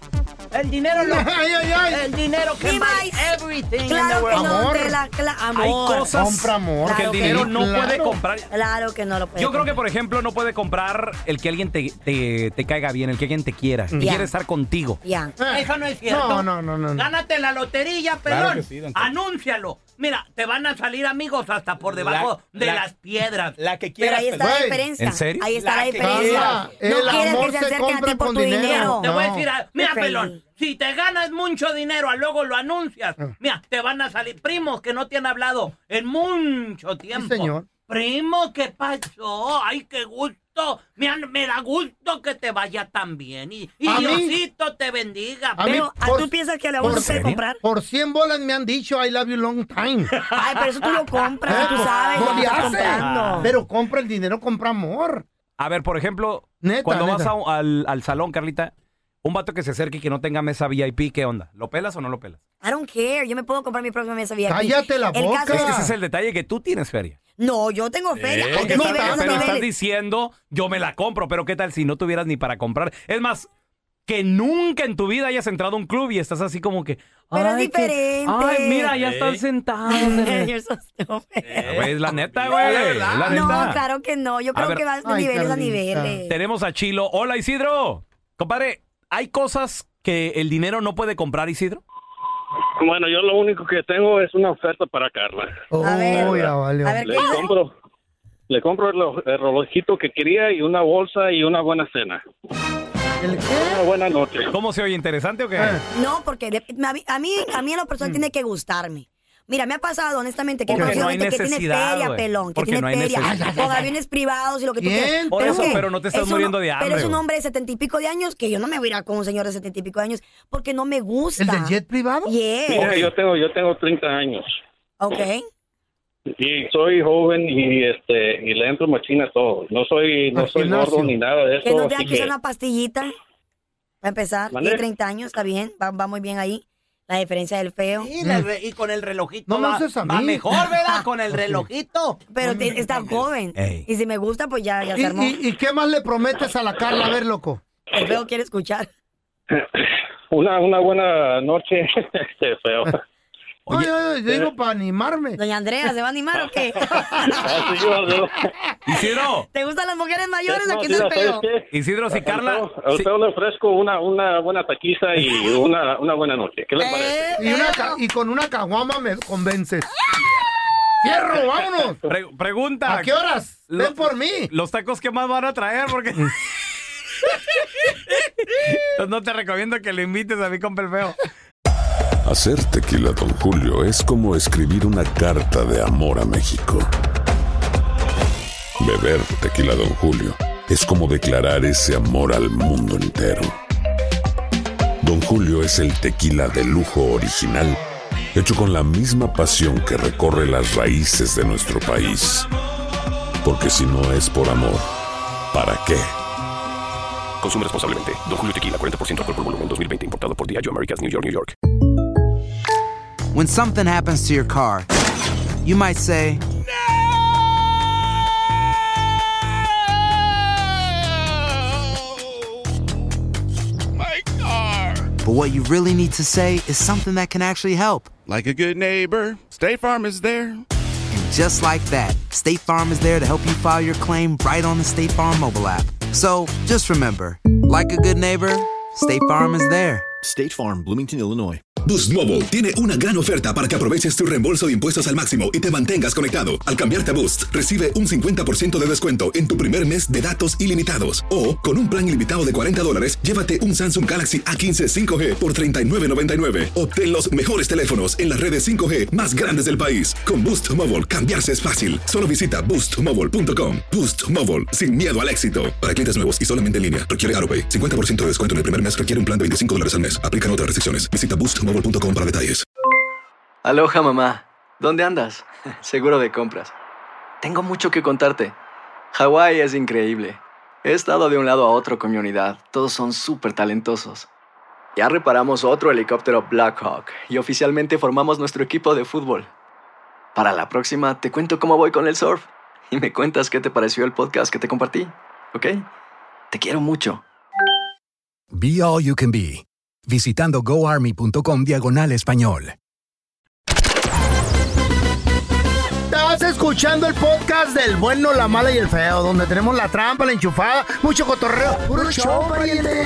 El dinero lo... Ay, ay, ay. El dinero que Levi's. buy everything in the Claro que world. no, Amor. de la, cla- amor. Hay cosas Compra amor. que el Claro que dinero sí, no claro. puede comprar. Claro que no lo puede. Yo creo que, por ejemplo, no puede comprar el que alguien te, te, te caiga bien, el que alguien te quiera, que Ya. quiere estar contigo. Ya. Eh, Eso no es cierto. No, no, no, no. no. Gánate la lotería, pelón. Claro que sí, don Tela. Anúncialo. Mira, te van a salir amigos hasta por debajo La- de la- las piedras. La que Pero quiera. ahí está la Güey, diferencia. ¿en serio? Ahí está La la que diferencia. quiera. No El quieres amor que se se acerquen a compra ti por con tu dinero. dinero. Te voy a No. decir, ah, mira, You're crazy. pelón, si te ganas mucho dinero, a luego lo anuncias. Ah. Mira, te van a salir primos que no te han hablado en mucho tiempo. señor. Primo, ¿qué pasó? Ay, qué gusto. Mira, me da gusto que te vaya tan bien. Y, y ¿A mí? Diosito te bendiga. A mí, Pero, ¿a por- ¿tú piensas que a la por bolsa se puede serio, comprar? Por cien bolas me han dicho I love you long time. Ay, pero eso tú lo compras, Eh, tú pues, sabes no lo que le estás hace. comprando. Pero compra el dinero, compra amor. A ver, por ejemplo, Neta, cuando vas neta. a- al, al salón, Carlita, un vato que se acerque y que no tenga mesa V I P, ¿qué onda? ¿Lo pelas o no lo pelas? I don't care, yo me puedo comprar mi propia mesa V I P. Cállate la El boca. caso Es que es- ese es el detalle, que tú tienes feria. No, yo tengo feria. Eh, Hay porque niveles está- a pero estás niveles. diciendo, yo me la compro, pero ¿qué tal si no tuvieras ni para comprar? Es más, que nunca en tu vida hayas entrado a un club y estás así como que... Pero es ay, que- diferente. ay, mira, ya Eh. están sentados. You're so stupid. Eh, güey, es la neta, güey. es la No, neta. claro que no. Yo A creo ver. que vas de Ay, niveles a Carlita. niveles. Tenemos a Chilo. Hola, Isidro. Compadre, ¿hay cosas que el dinero no puede comprar, Isidro? Bueno, yo lo único que tengo es una oferta para Carla. Oh, A ver, ya valió. a ver, Le ¿qué dice? compro, le compro el, lo- el relojito que quería y una bolsa y una buena cena. ¿El qué? Una buena noche. ¿Cómo se oye? ¿Interesante o qué? Eh. No, porque de- a mí, a mí, a mí en lo personal Mm. tiene que gustarme. Mira, me ha pasado, honestamente, que he Porque conocido no hay gente que tiene necesidad, feria, güey. pelón, que Porque tiene no hay feria, necesidad. con aviones privados y lo que tú ¿Quién? quieras. Por eso, ¿qué? pero no te estás Es un- muriendo de hambre, Pero es un güey. hombre de setenta y pico de años que yo no me voy a ir a con un señor de setenta y pico de años porque no me gusta. ¿El del jet privado? Yeah. Mira, yo tengo, yo tengo treinta años Ok. y soy joven y este y le entro machina a todo. No soy, no Al soy gimnasio. gordo ni nada de Que eso. no así tenga que usar que- una pastillita. Para empezar, ¿Mande? tiene treinta años, está bien, va, va muy bien ahí. La diferencia del feo. Y, le re- y con el relojito No me va, uses a va mí. mejor, ¿verdad? Con el relojito. Pero te- está joven. Ey. Y si me gusta, pues ya, ya ¿Y, se armó. y, y qué más le prometes a la Carla? A ver, loco. El feo quiere escuchar. una una buena noche, este feo. Oye, yo, yo digo para animarme. Doña Andrea, ¿se va a animar o qué? Isidro. ¿Te gustan las mujeres mayores No, o quién sí, es el ¿sabes feo? qué? Isidro, si Carla... A usted le ofrezco una, una buena taquiza y una, una buena noche. ¿Qué le parece? Y, una ca- y con una caguama me convences. ¡Fierro, vámonos! Pre- pregunta. ¿A qué horas? Lo- Ven por mí. Los tacos que más van a traer, porque... Entonces no te recomiendo que le invites a mi compa el feo. Hacer tequila Don Julio es como escribir una carta de amor a México. Beber tequila Don Julio es como declarar ese amor al mundo entero. Don Julio es el tequila de lujo original, hecho con la misma pasión que recorre las raíces de nuestro país. Porque si no es por amor, ¿para qué? Consume responsablemente. Don Julio Tequila, cuarenta por ciento alcohol por volumen, dos mil veinte. Importado por Diageo Americas, New York, New York. When something happens to your car, you might say, My car. but what you really need to say is something that can actually help. Like a good neighbor, State Farm is there. And just like that, State Farm is there to help you file your claim right on the State Farm mobile app. So just remember, like a good neighbor, State Farm is there. State Farm, Bloomington, Illinois. Boost Mobile tiene una gran oferta para que aproveches tu reembolso de impuestos al máximo y te mantengas conectado. Al cambiarte a Boost, recibe un cincuenta por ciento de descuento en tu primer mes de datos ilimitados. O, con un plan ilimitado de cuarenta dólares, llévate un Samsung Galaxy A quince cinco G por treinta y nueve noventa y nueve. Obtén los mejores teléfonos en las redes cinco G más grandes del país. Con Boost Mobile, cambiarse es fácil. Solo visita boost mobile punto com. Boost Mobile, sin miedo al éxito. Para clientes nuevos y solamente en línea, requiere AutoPay. cincuenta por ciento de descuento en el primer mes requiere un plan de veinticinco dólares al mes. Aplican otras restricciones. Visita boost mobile punto com para detalles. Aloha, mamá. ¿Dónde andas? Seguro de compras. Tengo mucho que contarte. Hawái es increíble. He estado de un lado a otro con mi unidad. Todos son súper talentosos. Ya reparamos otro helicóptero Black Hawk y oficialmente formamos nuestro equipo de fútbol. Para la próxima te cuento cómo voy con el surf y me cuentas qué te pareció el podcast que te compartí, ¿ok? Te quiero mucho. Be All You Can Be. Visitando goarmy.com diagonal español. Estás escuchando el podcast del bueno, la mala y el feo, donde tenemos la trampa, la enchufada, mucho cotorreo. ¡Puro show, pariente!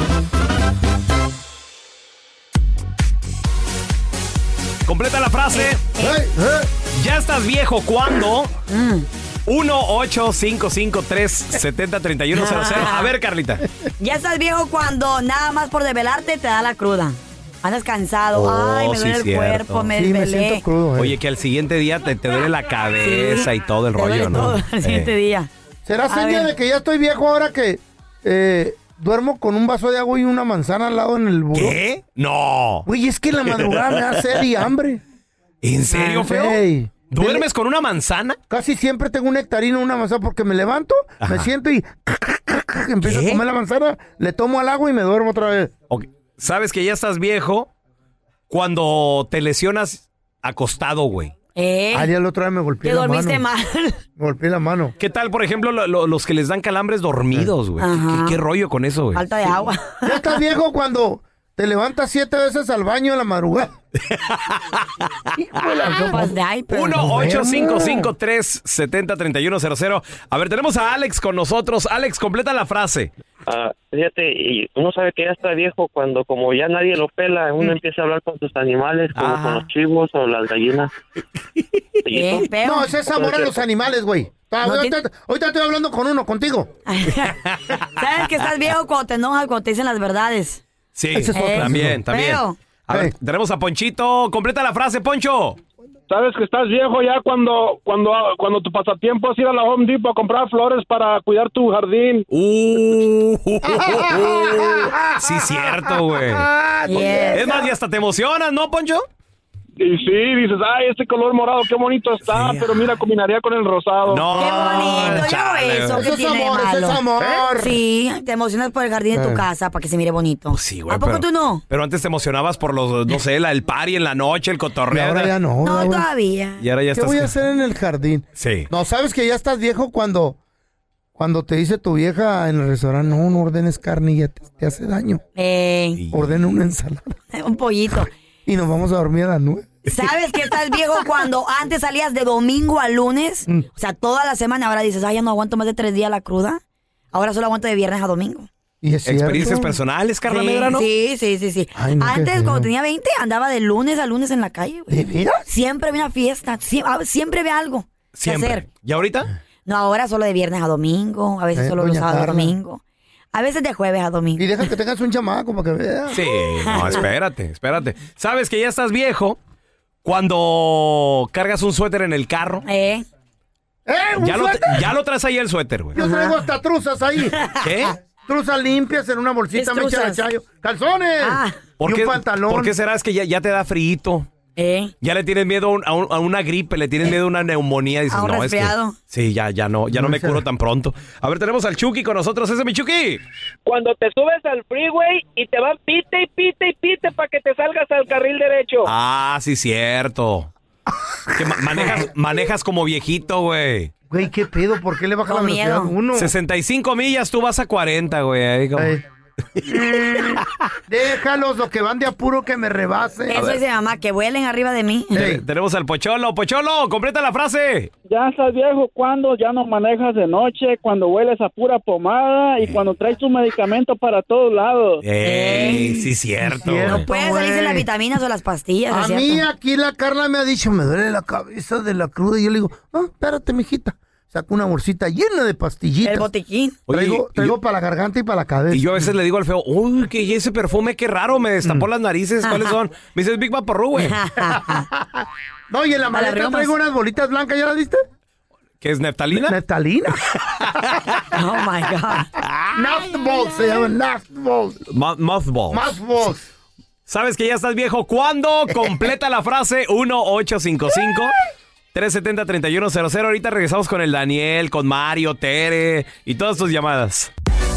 Completa la frase. Hey, hey. ¿Ya estás viejo cuándo? Mm. uno ocho cinco cinco tres siete cero tres uno cero cero. A ver, Carlita. Ya estás viejo cuando nada más por desvelarte te da la cruda. Andas cansado. Oh, Ay, me duele sí, el cierto. cuerpo, me Sí, me desvelé. siento crudo, eh. Oye, que al siguiente día te, te duele la cabeza Sí, y todo el te rollo, duele ¿no? todo el siguiente Eh. día. ¿Será A señal ver. de que ya estoy viejo ahora que eh, duermo con un vaso de agua y una manzana al lado en el buró? ¿Qué? No. Güey, es que en la madrugada me da sed y hambre. ¿En serio, feo? Ey. ¿Duermes con una manzana? Casi siempre tengo un nectarino, una manzana, porque me levanto, Ajá. me siento y empiezo ¿Qué? a comer la manzana, le tomo al agua y me duermo otra vez. Ok. ¿Sabes que ya estás viejo cuando te lesionas acostado, güey? ¿Eh? Ayer la otra vez me golpeé Que la dormiste mano. mal. Me golpeé la mano. ¿Qué tal, por ejemplo, lo- lo- los que les dan calambres dormidos, güey? Ajá. ¿Qué, qué rollo con eso, güey? Falta de agua. Ya estás viejo cuando te levantas siete veces al baño en la madrugada. Hijo de la Copas de iPad. uno ocho cinco cinco tres siete cero tres uno cero cero. A ver, tenemos a Alex con nosotros. Alex, completa la frase. Ah, fíjate, y uno sabe que ya está viejo cuando como ya nadie lo pela, uno empieza a hablar con sus animales, como Ajá. con los chivos o las gallinas. ¿Qué? Feo. No, ese es amor a los animales, güey. Ah, No ahorita, tiene- ahorita estoy hablando con uno, contigo. ¿Sabes que estás viejo cuando te enojas, cuando te dicen las verdades? Sí, Ese es otro. también, también. Feo. A ver, Hey. tenemos a Ponchito. Completa la frase, Poncho. Sabes que estás viejo ya cuando cuando cuando tu pasatiempo es ir a la Home Depot a comprar flores para cuidar tu jardín. Uh, sí, cierto, güey. Yes. Es más, y hasta te emocionas, ¿no, Poncho? Y sí, dices, ay, este color morado, qué bonito está, Sí. pero mira, combinaría con el rosado. No, Qué bonito, yo chale, eso. güey. ¿Qué Eso es tiene de amor, eso malo? es amor. Sí, te emocionas por el jardín de tu Eh. casa para que se mire bonito. Pues sí, güey. ¿A poco pero- tú no? Pero antes te emocionabas por los, no sé, la, el party en la noche, el Y cotorreo. ahora ya no. No, güey. todavía. Y ahora ya ¿Qué estás. voy a hacer en el jardín? Sí. No, ¿sabes que ya estás viejo cuando, cuando te dice tu vieja en el restaurante, no, no ordenes carne y ya te, te hace daño? Eh, Ordena una ensalada un pollito. y nos vamos a dormir a las nueve. ¿Sabes que estás viejo cuando antes salías de domingo a lunes? Mm. O sea, toda la semana. Ahora dices, ay, ya no aguanto más de tres días la cruda. Ahora solo aguanto de viernes a domingo. ¿Y es ¿Experiencias cierto? personales, Carla Sí, Medrano? sí, sí, sí, sí. Ay, no, qué Antes, feo. cuando tenía veinte, andaba de lunes a lunes en la calle, güey. ¿De veras? Siempre había una fiesta. Sie- ah, Siempre había algo que Siempre. hacer. ¿Y ahorita? No, ahora solo de viernes a domingo. A veces Eh, solo los doña sábados a Carla. domingo. A veces de jueves a domingo. Y deja que tengas un chamaco para que veas. Sí, no, espérate, espérate. ¿Sabes que ya estás viejo cuando cargas un suéter en el carro? ¿Eh? ¡Eh, un Ya lo, suéter! ya lo traes ahí el suéter, güey. Yo traigo hasta truzas ahí. ¿Qué? Truzas limpias en una bolsita, ¿Qué me echa la truzas? chayo. ¡Calzones! Ah. ¿Por y qué, un pantalón. ¿Por qué será? Es que ya, ya te da frío. ¿Eh? Ya le tienes miedo a, un- a un- a una gripe, le tienes miedo a una neumonía. Dices, A un no, es que... resfriado. Sí, ya, ya no, ya no No me sé. curo tan pronto. A ver, tenemos al Chucky con nosotros. ¡Ese es mi Chucky! Cuando te subes al freeway y te van pite y pite y pite para que te salgas al carril derecho. Ah, sí, cierto. Que ma- manejas, manejas como viejito, güey. Güey, ¿qué pedo? ¿Por qué le baja la Con velocidad miedo. uno? sesenta y cinco millas, tú vas a cuarenta, güey. Ahí como- Ey. Déjalos, los que van de apuro que me rebasen. Eso dice mamá, que vuelen arriba de mí. Te- Tenemos al Pocholo. Pocholo, completa la frase. Ya estás viejo cuando ya no manejas de noche, cuando hueles a pura pomada y cuando traes tu medicamento para todos lados. Ey, sí, cierto. cierto. güey. Puede salirse güey. las vitaminas o las pastillas. A ¿es mí cierto? aquí la Carla me ha dicho, me duele la cabeza de la cruda. Y yo le digo, ah, espérate, mijita. Saco una bolsita llena de pastillitas. El botiquín. Oye, Traigo, y traigo yo- para la garganta y para la cabeza. Y yo a veces le digo al feo, uy, que ese perfume, qué raro, me destapó las narices. ¿Cuáles son? Me dice, es Big Vaporru, güey. No, y en la maleta riomas. traigo unas bolitas blancas, ¿ya las viste? ¿Qué es neftalina? Neftalina. Oh my God. Naftballs se llaman, Naftballs. Mo- Mothballs. Naftballs. ¿Sabes que ya estás viejo? ¿Cuándo? Completa la frase uno ocho cinco cinco, tres siete cero, tres uno cero cero. Ahorita regresamos con el Daniel, con Mario, Tere y todas tus llamadas.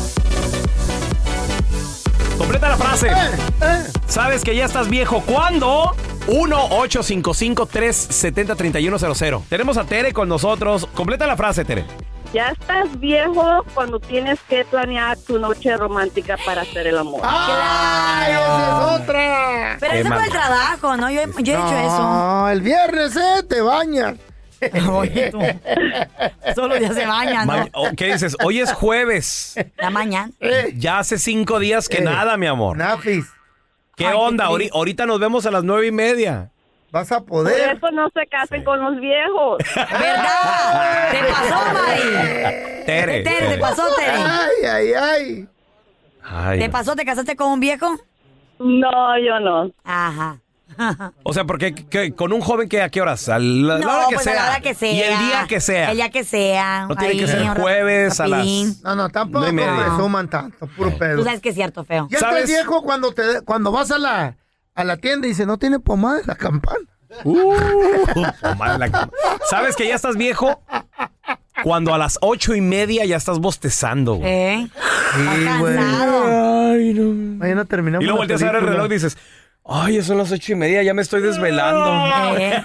Completa la frase. ¿Sabes que ya estás viejo? ¿Cuándo? uno ocho cinco cinco, tres siete cero, tres uno cero cero. Tenemos a Tere con nosotros. Completa la frase, Tere. Ya estás viejo cuando tienes que planear tu noche romántica para hacer el amor. ¡Ay, esa es otra! Pero Qué eso por mal. el trabajo, ¿no? Yo, he- yo he hecho eso. No, el viernes, ¿eh? Te bañas. Oye, tú. Solo ya se bañan, ¿no? Ma- oh, ¿Qué dices? Hoy es jueves. La mañana. Eh, Ya hace cinco días que Eh. nada, mi amor. Nafis, ¿Qué Ay, qué onda? Ahori- triste. ahorita nos vemos a las nueve y media. vas a Por poder. eso no se casen con los viejos. ¿Verdad? ¿Te pasó, Mari? Tere. Tere, ¿te pasó, Tere? Ay, ay, ay. Ay, ¿Te no. pasó? ¿Te casaste con un viejo? No, yo no. Ajá. O sea, porque que- con un joven que a qué horas? A la, la No, hora que pues sea. a la hora que sea. Y el día que sea. El día que sea. No tiene que Ahí, ser un jueves a las- rapidín. No, no, tampoco No y media. presuman tanto, puro pedo. Tú sabes que es cierto, feo. Ya ¿Sabes? estás viejo cuando te cuando vas a la a la tienda y dice, no tiene pomada en la campana. Uh, pomada en la cama. ¿Sabes que ya estás viejo? Cuando a las ocho y media ya estás bostezando, güey. ¿Eh? Sí, güey. Cansado. Ay, no. Mañana terminamos Y luego la volteas a ver el película. reloj y dices, ay, ya son las ocho y media, ya me estoy desvelando. ¿Eh?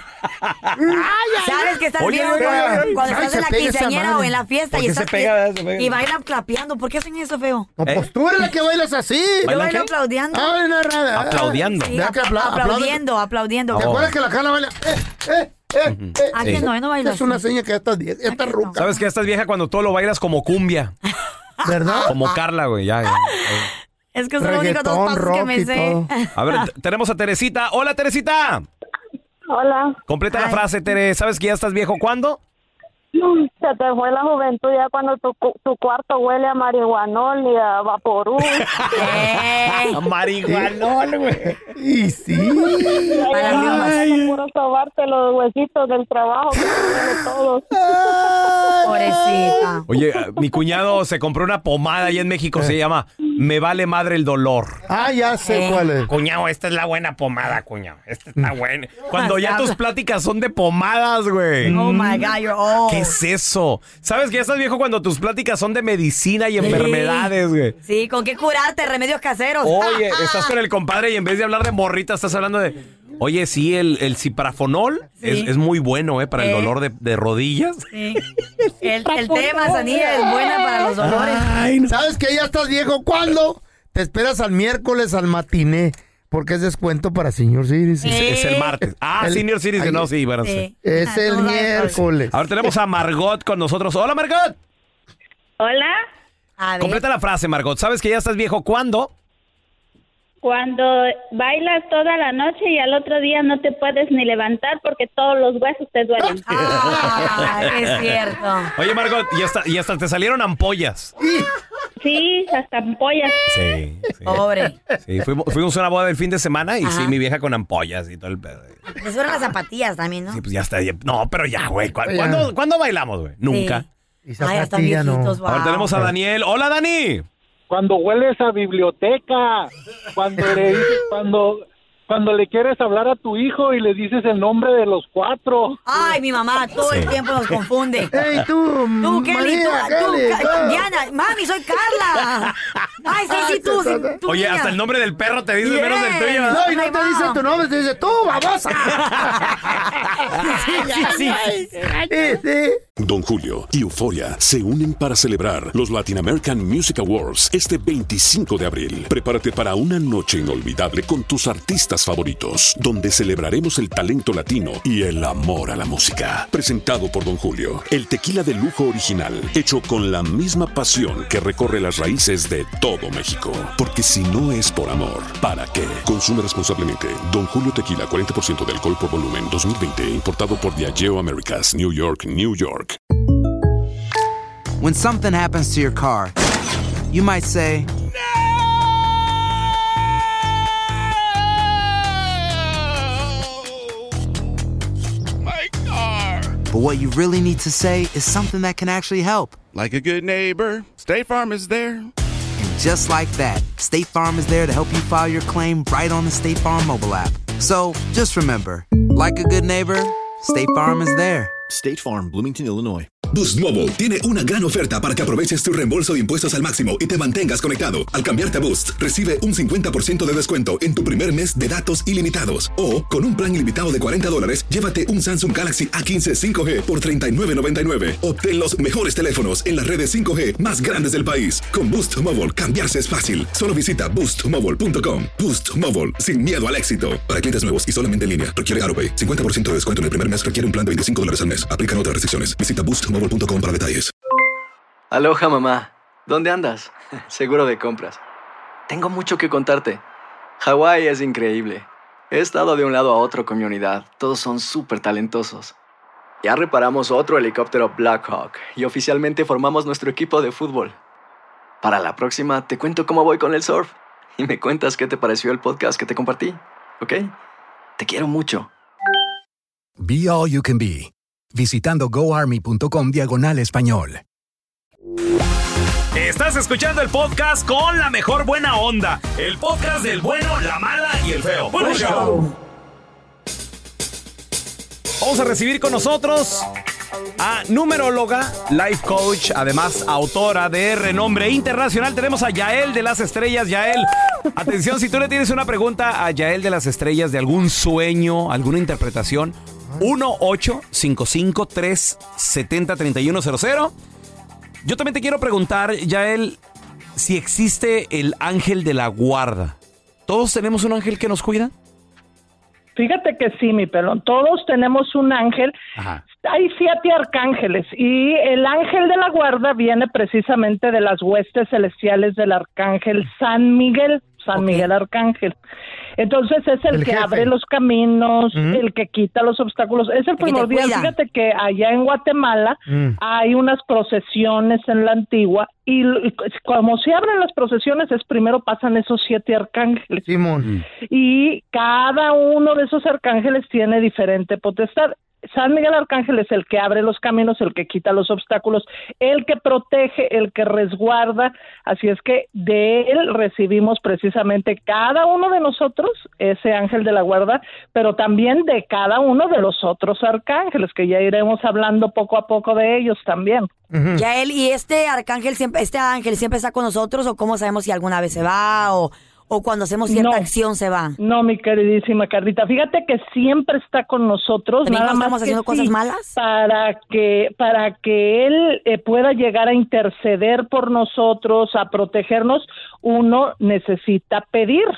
¿Sabes que estás Oye, viendo oye, oye, oye. cuando Ay, estás se en la pega esa quinceañera madre. o en la fiesta ¿Por y qué se estás pega, se pega? y bailan clapeando? ¿Por qué hacen eso, feo? No, pues tú eres la que bailas así. Yo ¿Bailan bailo qué? aplaudiendo. Ay, no, nada. Aplaudiendo. Sí, Vea que apla- aplaudiendo, aplaudiendo. ¿Te Oh. acuerdas que la Carla baila? Eh, eh, eh, eh. ¿A Sí. quién no? Yo no bailo Es una así. seña que ya estás vie- ya estás no? ruca. ¿Sabes que ya estás vieja cuando todo lo bailas como cumbia? ¿Verdad? Como Carla, güey. Ya, ya. Es que son los únicos dos Reggaetón, pasos que rock me y sé. todo. A ver, t- tenemos a Teresita. Hola, Teresita. Hola. Completa la Ay. frase, Tere. ¿Sabes que ya estás viejo cuándo? Se te fue la juventud ya cuando tu, cu- tu cuarto huele a marihuanol y a vaporú. Eh, Marihuanol, güey. Y sí. Para las rimas. Ay, puro sobarte los huesitos del trabajo que te duele todo. Pobrecita. Oye, mi cuñado se compró una pomada ahí en México. Se llama Me Vale Madre el Dolor. Ah, ya sé Eh. cuál es. Cuñado, esta es la buena pomada, cuñado. Esta está buena. Cuando ya Habla. tus pláticas son de pomadas, güey. Oh my God, you're old. ¿Qué es eso? ¿Sabes que ya estás viejo cuando tus pláticas son de medicina y enfermedades, güey? Sí, ¿con qué curarte? Remedios caseros. Oye, estás con el compadre y en vez de hablar de morrita, estás hablando de... Oye, sí, el, el ciprafonol Sí. es, es muy bueno, ¿eh? Para el Eh. dolor de, de rodillas. Sí. El, el té de manzanilla es buena para los dolores. ¿Sabes que ya estás viejo? ¿Cuándo? Te esperas al miércoles al matiné. porque es descuento para Senior Citizen. Es, es el martes. Ah, El- Senior Citizen, ay, no, sí, bueno, sí. Es el miércoles. Ahora tenemos a Margot con nosotros. Hola, Margot. Hola. A Completa la frase, Margot. ¿Sabes que ya estás viejo cuándo? Cuando bailas toda la noche y al otro día no te puedes ni levantar porque todos los huesos te duelen. Ah, es cierto. Oye, Margot, y hasta, y hasta te salieron ampollas. Sí, hasta ampollas. Sí, sí. Pobre. Sí, fuimos, fuimos a una boda el fin de semana y Ajá. sí, mi vieja con ampollas y todo el pedo. Te suenan las zapatillas también, ¿no? Sí, pues ya está. ya- No, pero ya, güey. ¿cu- Oye. ¿Cuándo, ¿cuándo bailamos, güey? Nunca. Y Ay, están zapatilla, no. viejitos, Ahora wow. tenemos a Daniel. Hola, Dani. Cuando hueles a biblioteca, cuando le dices- cuando cuando le quieres hablar a tu hijo y le dices el nombre de los cuatro. Ay, mi mamá todo el Sí. tiempo nos confunde. ¡Ey, tú! Tú, Kelly, tú, María, tú, Kelly, Ca- tú. Diana, mami, soy Carla. Ay, sí, sí, tú, sí, tú, Oye, niña. hasta el nombre del perro te dice Bien. menos del tuyo. ¿verdad? No, y no te dice tu nombre, te dice tú, babosa. Sí, sí, sí. Sí, sí. Don Julio y Euforia se unen para celebrar los Latin American Music Awards este veinticinco de abril. Prepárate para una noche inolvidable con tus artistas favoritos, donde celebraremos el talento latino y el amor a la música. Presentado por Don Julio, el tequila de lujo original, hecho con la misma pasión que recorre las raíces de todo México. Porque si no es por amor, ¿para qué? Consume responsablemente. Don Julio Tequila, cuarenta por ciento de alcohol por volumen, dos mil veinte, importado por Diageo Americas, New York, New York. When something happens to your car, you might say, My car. but what you really need to say is something that can actually help. Like a good neighbor, State Farm is there. And just like that, State Farm is there to help you file your claim right on the State Farm mobile app. So just remember, like a good neighbor, State Farm is there. State Farm, Bloomington, Illinois. Boost Mobile tiene una gran oferta para que aproveches tu reembolso de impuestos al máximo y te mantengas conectado. Al cambiarte a Boost, recibe un cincuenta por ciento de descuento en tu primer mes de datos ilimitados. O, con un plan ilimitado de cuarenta dólares, llévate un Samsung Galaxy A quince cinco G por treinta y nueve noventa y nueve. Obtén los mejores teléfonos en las redes cinco G más grandes del país. Con Boost Mobile, cambiarse es fácil. Solo visita boost mobile punto com. Boost Mobile, sin miedo al éxito. Para clientes nuevos y solamente en línea, requiere AutoPay. cincuenta por ciento de descuento en el primer mes requiere un plan de veinticinco dólares al mes. Aplican otras restricciones. Visita boost mobile punto com para detalles. Aloha, mamá. ¿Dónde andas? Seguro de compras. Tengo mucho que contarte. Hawái es increíble. He estado de un lado a otro con mi unidad. Todos son súper talentosos. Ya reparamos otro helicóptero Blackhawk y oficialmente formamos nuestro equipo de fútbol. Para la próxima te cuento cómo voy con el surf y me cuentas qué te pareció el podcast que te compartí, ¿ok? Te quiero mucho. Be All You Can Be, visitando goarmy.com diagonal español. Estás escuchando el podcast con la mejor buena onda. El podcast del bueno, la mala y el feo. ¡Buen show! Vamos a recibir con nosotros a numeróloga, life coach, además autora de renombre internacional. Tenemos a Yael de las Estrellas. Yael, atención, si tú le tienes una pregunta a Yael de las Estrellas de algún sueño, alguna interpretación, uno ocho cinco cinco tres siete cero tres uno cero cero. Yo también te quiero preguntar, Yael, si existe el ángel de la guarda. ¿Todos tenemos un ángel que nos cuida? Fíjate que sí, mi pelón. Todos tenemos un ángel. Ajá. Hay siete arcángeles y el ángel de la guarda viene precisamente de las huestes celestiales del arcángel San Miguel. San okay. Miguel Arcángel. Entonces es el, el que jefe. abre los caminos, uh-huh. el que quita los obstáculos. Es el primordial. Fíjate que allá en Guatemala uh-huh. hay unas procesiones en la antigua y, y como se abren las procesiones es primero pasan esos siete arcángeles. Simón. Uh-huh. Y cada uno de esos arcángeles tiene diferente potestad. San Miguel Arcángel es el que abre los caminos, el que quita los obstáculos, el que protege, el que resguarda. Así es que de él recibimos precisamente cada uno de nosotros ese ángel de la guarda, pero también de cada uno de los otros arcángeles, que ya iremos hablando poco a poco de ellos también. Uh-huh. Ya él, ¿y este arcángel siempre, este ángel siempre está con nosotros o cómo sabemos si alguna vez se va o... ¿O cuando hacemos cierta no, acción se va? No, mi queridísima Carlita. Fíjate que siempre está con nosotros. Nada más estamos que haciendo sí, cosas malas. Para que, para que él eh, pueda llegar a interceder por nosotros, a protegernos, uno necesita pedir.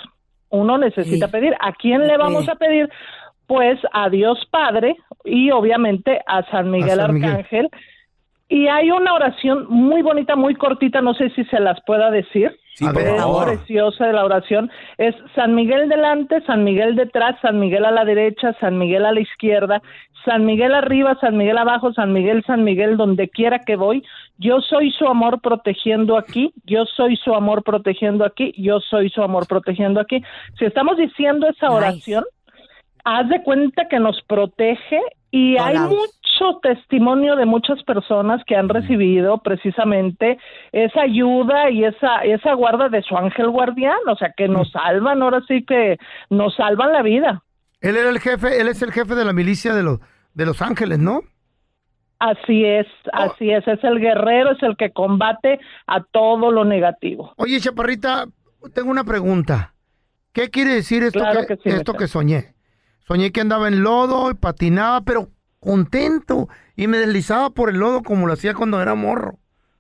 uno necesita Sí. pedir. ¿A quién le vamos Sí. a pedir? Pues a Dios Padre y obviamente a San Miguel A San Miguel. Arcángel. Y hay una oración muy bonita, muy cortita, no sé si se las pueda decir. Sí, por Es favor. preciosa de la oración. Es San Miguel delante, San Miguel detrás, San Miguel a la derecha, San Miguel a la izquierda, San Miguel arriba, San Miguel abajo, San Miguel, San Miguel, donde quiera que voy. Yo soy su amor protegiendo aquí, yo soy su amor protegiendo aquí, yo soy su amor protegiendo aquí. Si estamos diciendo esa oración, haz de cuenta que nos protege y Todos hay lados. mucho testimonio de muchas personas que han recibido precisamente esa ayuda y esa esa guarda de su ángel guardián, o sea, que nos salvan, ahora sí que nos salvan la vida. Él era el jefe, él es el jefe de la milicia de los, de Los Ángeles, ¿no? Así es, así es, es el guerrero, es el que combate a todo lo negativo. Oye, Chaparrita, tengo una pregunta. ¿Qué quiere decir esto, Claro que, que sí, esto Beto. que soñé? Soñé que andaba en lodo y patinaba, pero contento, y me deslizaba por el lodo como lo hacía cuando era morro.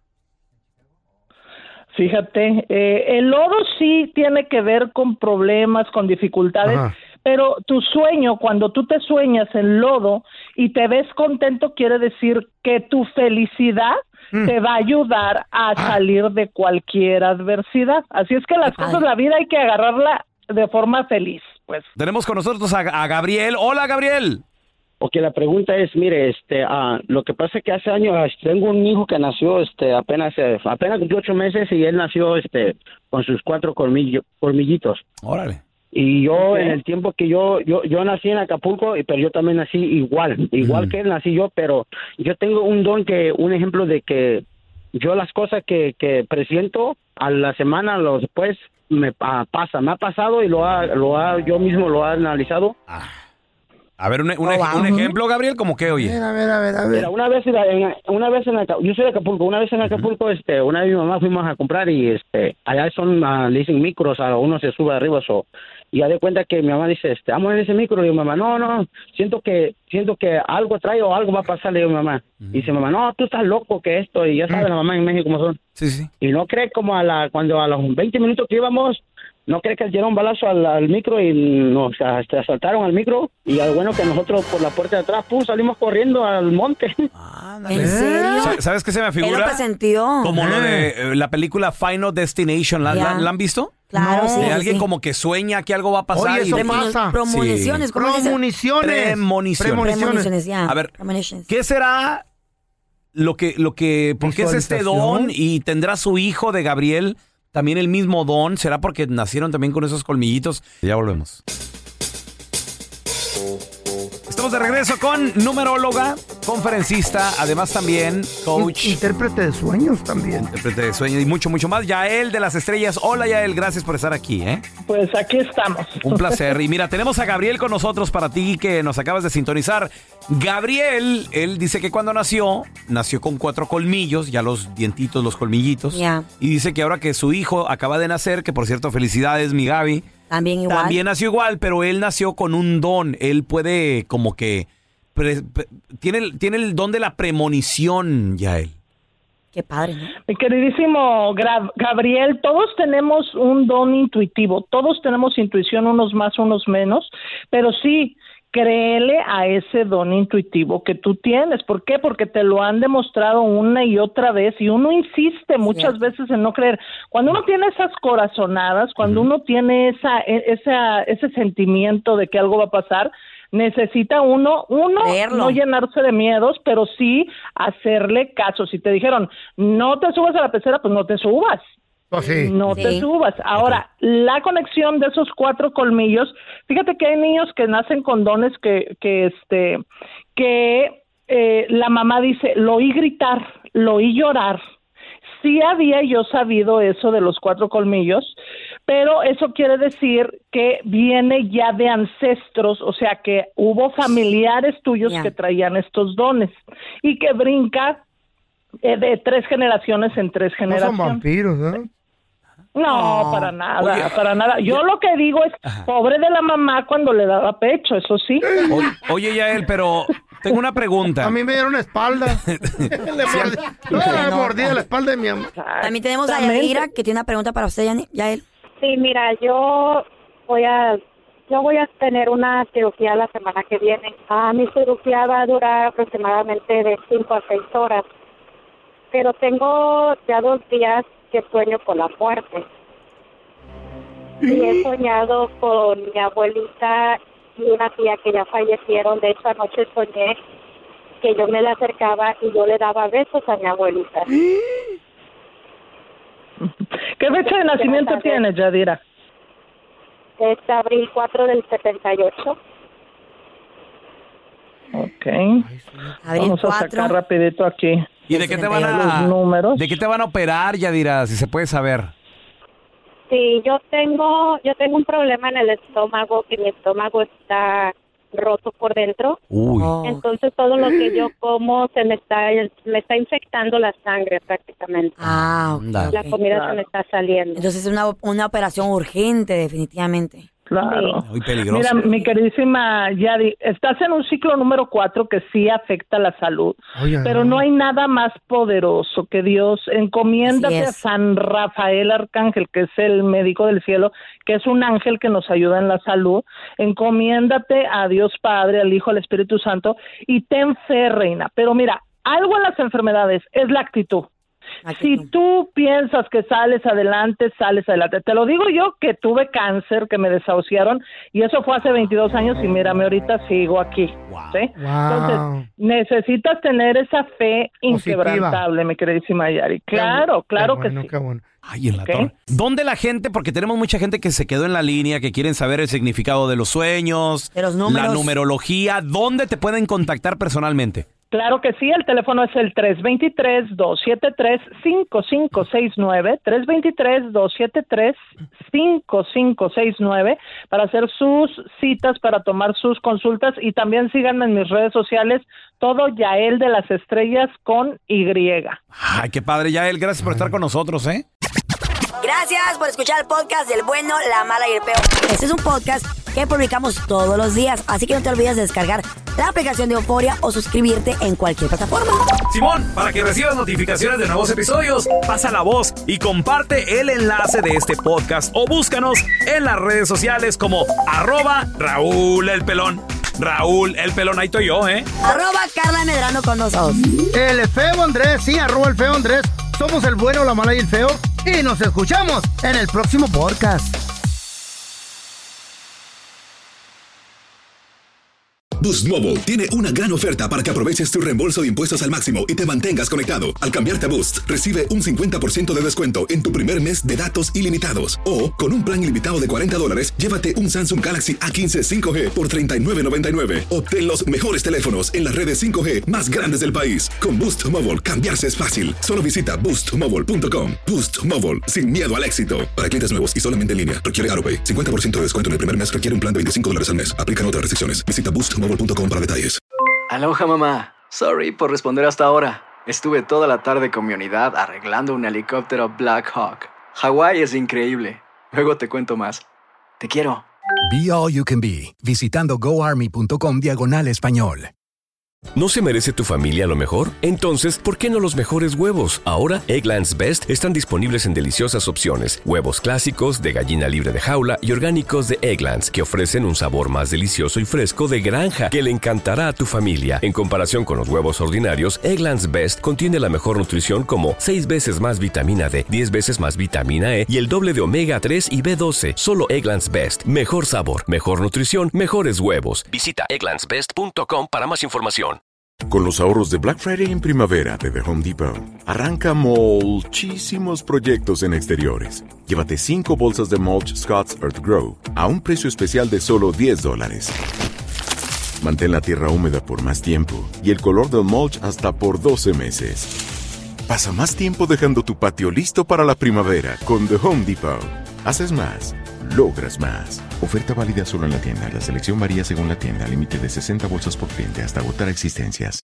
Fíjate, eh, el lodo sí tiene que ver con problemas, con dificultades, Ajá. pero tu sueño, cuando tú te sueñas en lodo y te ves contento, quiere decir que tu felicidad Mm. te va a ayudar a salir de cualquier adversidad. Así es que las cosas, la vida hay que agarrarla de forma feliz, pues. Tenemos con nosotros a, a Gabriel. Hola, Gabriel. Ok, la pregunta es, mire, este, ah, lo que pasa es que hace años ah, tengo un hijo que nació, este, apenas, eh, apenas cumplió ocho meses y él nació, este, con sus cuatro colmillo, colmillitos. Órale. Y yo, Ok. en el tiempo que yo, yo, yo nací en Acapulco, y- pero yo también nací igual, igual que él nací yo, pero yo tengo un don que, un ejemplo de que yo las cosas que, que presiento a la semana, lo después me ah, pasa, me ha pasado y lo ha, lo ha, yo mismo lo he analizado. A ver, un, un, Oh, ej- wow. un ejemplo, Gabriel, ¿cómo que, oye? A ver, a ver, a ver. Mira, una vez, en, en- una vez en Aca- yo soy de Acapulco, una vez en Acapulco, este, una vez mi mamá fuimos a comprar y este, allá son, ah, le dicen micros, a uno se sube arriba, so, y ya de cuenta que mi mamá dice, este, vamos en ese micro, y yo, mamá, no, no, siento que, siento que algo trae o algo va a pasar, le digo, mamá, y dice, mamá, no, tú estás loco que esto, y ya sabes, la mamá en México cómo son. Sí, sí. Y no cree como a la, cuando a los veinte minutos que íbamos, no cree que le dieron un balazo al, al micro y nos este, asaltaron al micro, y al bueno que nosotros por la puerta de atrás, pum, salimos corriendo al monte. ¿En serio? Sa- ¿Sabes qué se me Él figura? lo presentió. Como lo de eh, la película Final Destination. ¿La, Ya. la- la han visto? Claro, sí, De sí, alguien sí. como que sueña que algo va a pasar. Oye, eso y pasa. Premoniciones, ¿cómo se dice? Premoniciones. Premoniciones. Premoniciones, ya. A ver, Premonitions. ¿qué será lo que, lo que, por qué es este don? Y tendrá su hijo de Gabriel también el mismo don. ¿Será porque nacieron también con esos colmillitos? Ya volvemos. Estamos de regreso con numeróloga, conferencista, además también coach. Intérprete de sueños también. Intérprete de sueños y mucho, mucho más. Yael de las Estrellas. Hola, Yael, gracias por estar aquí, ¿eh? Pues aquí estamos. Un placer. Y mira, tenemos a Gabriel con nosotros para ti que nos acabas de sintonizar. Gabriel, él dice que cuando nació, nació con cuatro colmillos, ya los dientitos, los colmillitos. Ya. Y dice que ahora que su hijo acaba de nacer, que por cierto, felicidades, mi Gaby. También igual. También nació igual, pero él nació con un don. Él puede como que... pre- pre- tiene, el- tiene el don de la premonición, Yael. Qué padre, ¿no? Mi queridísimo Gra- Gabriel, todos tenemos un don intuitivo, todos tenemos intuición, unos más, unos menos, pero sí, créele a ese don intuitivo que tú tienes. ¿Por qué? Porque te lo han demostrado una y otra vez y uno insiste muchas veces en no creer. Cuando uno tiene esas corazonadas, cuando uno tiene esa, e- esa, ese sentimiento de que algo va a pasar, necesita uno, uno, Creerlo. no llenarse de miedos, pero sí hacerle caso. Si te dijeron, no te subas a la pecera, pues no te subas. No te Sí. subas. Ahora, la conexión de esos cuatro colmillos, fíjate que hay niños que nacen con dones que, que este, que eh, la mamá dice, lo oí gritar, lo oí llorar. Sí había yo sabido eso de los cuatro colmillos, pero eso quiere decir que viene ya de ancestros, o sea que hubo familiares tuyos Ya. que traían estos dones y que brinca eh, de tres generaciones en tres No son generaciones. vampiros, ¿eh? No, para nada, Oye, para nada. Yo lo que digo es, pobre de la mamá cuando le daba pecho, eso sí. O- oye, Yael, pero tengo una pregunta. A mí me dieron espalda. Le mordí, no, le mordí la espalda de mi mamá. También tenemos a Yadira, que tiene una pregunta para usted, Yani- Yael. Sí, mira, yo voy a, yo voy a tener una cirugía la semana que viene. Ah, mi cirugía va a durar aproximadamente de cinco a seis horas. Pero tengo ya dos días que sueño con la muerte. Y he soñado con mi abuelita y una tía que ya fallecieron. De hecho, anoche soñé que yo me le acercaba y yo le daba besos a mi abuelita. ¿Qué fecha de nacimiento tienes, Yadira? Es abril cuatro del setenta y ocho. Ok. Abril Vamos a cuatro. sacar rapidito aquí. ¿Y de qué te van a los números? ¿De qué te van a operar, Yadira, si se puede saber? Sí, yo tengo, yo tengo un problema en el estómago, que mi estómago está roto por dentro. Uy. Entonces todo lo que yo como se me está, me está infectando la sangre prácticamente. Ah, ok. La comida se me está saliendo. Entonces es una, una operación urgente, definitivamente. Claro. Muy peligroso. Mira, mi queridísima Yadi, estás en un ciclo número cuatro que sí afecta la salud, Oye, pero no hay nada más poderoso que Dios. Encomiéndate a San Rafael Arcángel, que es el médico del cielo, que es un ángel que nos ayuda en la salud. Encomiéndate a Dios Padre, al Hijo, al Espíritu Santo, y ten fe, reina. Pero mira, algo en las enfermedades es la actitud. Si tú piensas que sales adelante, sales adelante. Te lo digo yo, que tuve cáncer, que me desahuciaron, y eso fue hace veintidós años, y mírame, ahorita sigo aquí. ¿sí? Entonces, necesitas tener esa fe inquebrantable, mi queridísima Yari. Claro, claro Qué que bueno, sí. qué bueno. Ay, en la ¿Ok? torre. ¿Dónde la gente, porque tenemos mucha gente que se quedó en la línea, que quieren saber el significado de los sueños, De los la números. numerología, ¿dónde te pueden contactar personalmente? Claro que sí, el teléfono es el tres dos tres, dos siete tres, cinco cinco seis nueve, tres dos tres, dos siete tres, cinco cinco seis nueve, para hacer sus citas, para tomar sus consultas, y también síganme en mis redes sociales, todo Yael de las Estrellas con Y. Ay, qué padre, Yael, gracias por estar con nosotros, ¿eh? Gracias por escuchar el podcast del bueno, la mala y el peor. Este es un podcast que publicamos todos los días, así que no te olvides de descargar la aplicación de Euforia o suscribirte en cualquier plataforma. Simón, para que recibas notificaciones de nuevos episodios, pasa la voz y comparte el enlace de este podcast o búscanos en las redes sociales como arroba Raúl el Pelón. Raúl el Pelón, ahí estoy yo, ¿eh? Arroba Carla Medrano con nosotros. El feo Andrés, sí, arroba el feo Andrés. Somos el bueno, la mala y el feo. Y nos escuchamos en el próximo podcast. Boost Mobile tiene una gran oferta para que aproveches tu reembolso de impuestos al máximo y te mantengas conectado. Al cambiarte a Boost, recibe un cincuenta por ciento de descuento en tu primer mes de datos ilimitados. O, con un plan ilimitado de cuarenta dólares, llévate un Samsung Galaxy A quince cinco G por treinta y nueve noventa y nueve. Obtén los mejores teléfonos en las redes cinco G más grandes del país. Con Boost Mobile, cambiarse es fácil. Solo visita boost mobile punto com. Boost Mobile, sin miedo al éxito. Para clientes nuevos y solamente en línea, requiere AutoPay. cincuenta por ciento de descuento en el primer mes requiere un plan de veinticinco dólares al mes. Aplican otras restricciones. Visita boost mobile punto com para detalles. Aloha, mamá. Sorry por responder hasta ahora. Estuve toda la tarde con mi unidad arreglando un helicóptero Black Hawk. Hawái es increíble. Luego te cuento más. Te quiero. Be All You Can Be, visitando goarmy.com diagonal español. ¿No se merece tu familia lo mejor? Entonces, ¿por qué no los mejores huevos? Ahora, Eggland's Best están disponibles en deliciosas opciones. Huevos clásicos, de gallina libre de jaula y orgánicos de Eggland's, que ofrecen un sabor más delicioso y fresco de granja que le encantará a tu familia. En comparación con los huevos ordinarios, Eggland's Best contiene la mejor nutrición como seis veces más vitamina D, diez veces más vitamina E y el doble de omega tres y B doce. Solo Eggland's Best. Mejor sabor, mejor nutrición, mejores huevos. Visita egglands best punto com para más información. Con los ahorros de Black Friday en primavera de The Home Depot, arranca muchísimos proyectos en exteriores. Llévate cinco bolsas de mulch Scott's Earth Grow a un precio especial de solo diez dólares. Mantén la tierra húmeda por más tiempo y el color del mulch hasta por doce meses. Pasa más tiempo dejando tu patio listo para la primavera con The Home Depot. Haces más, logras más. Oferta válida solo en la tienda. La selección varía según la tienda. Límite de sesenta bolsas por cliente hasta agotar existencias.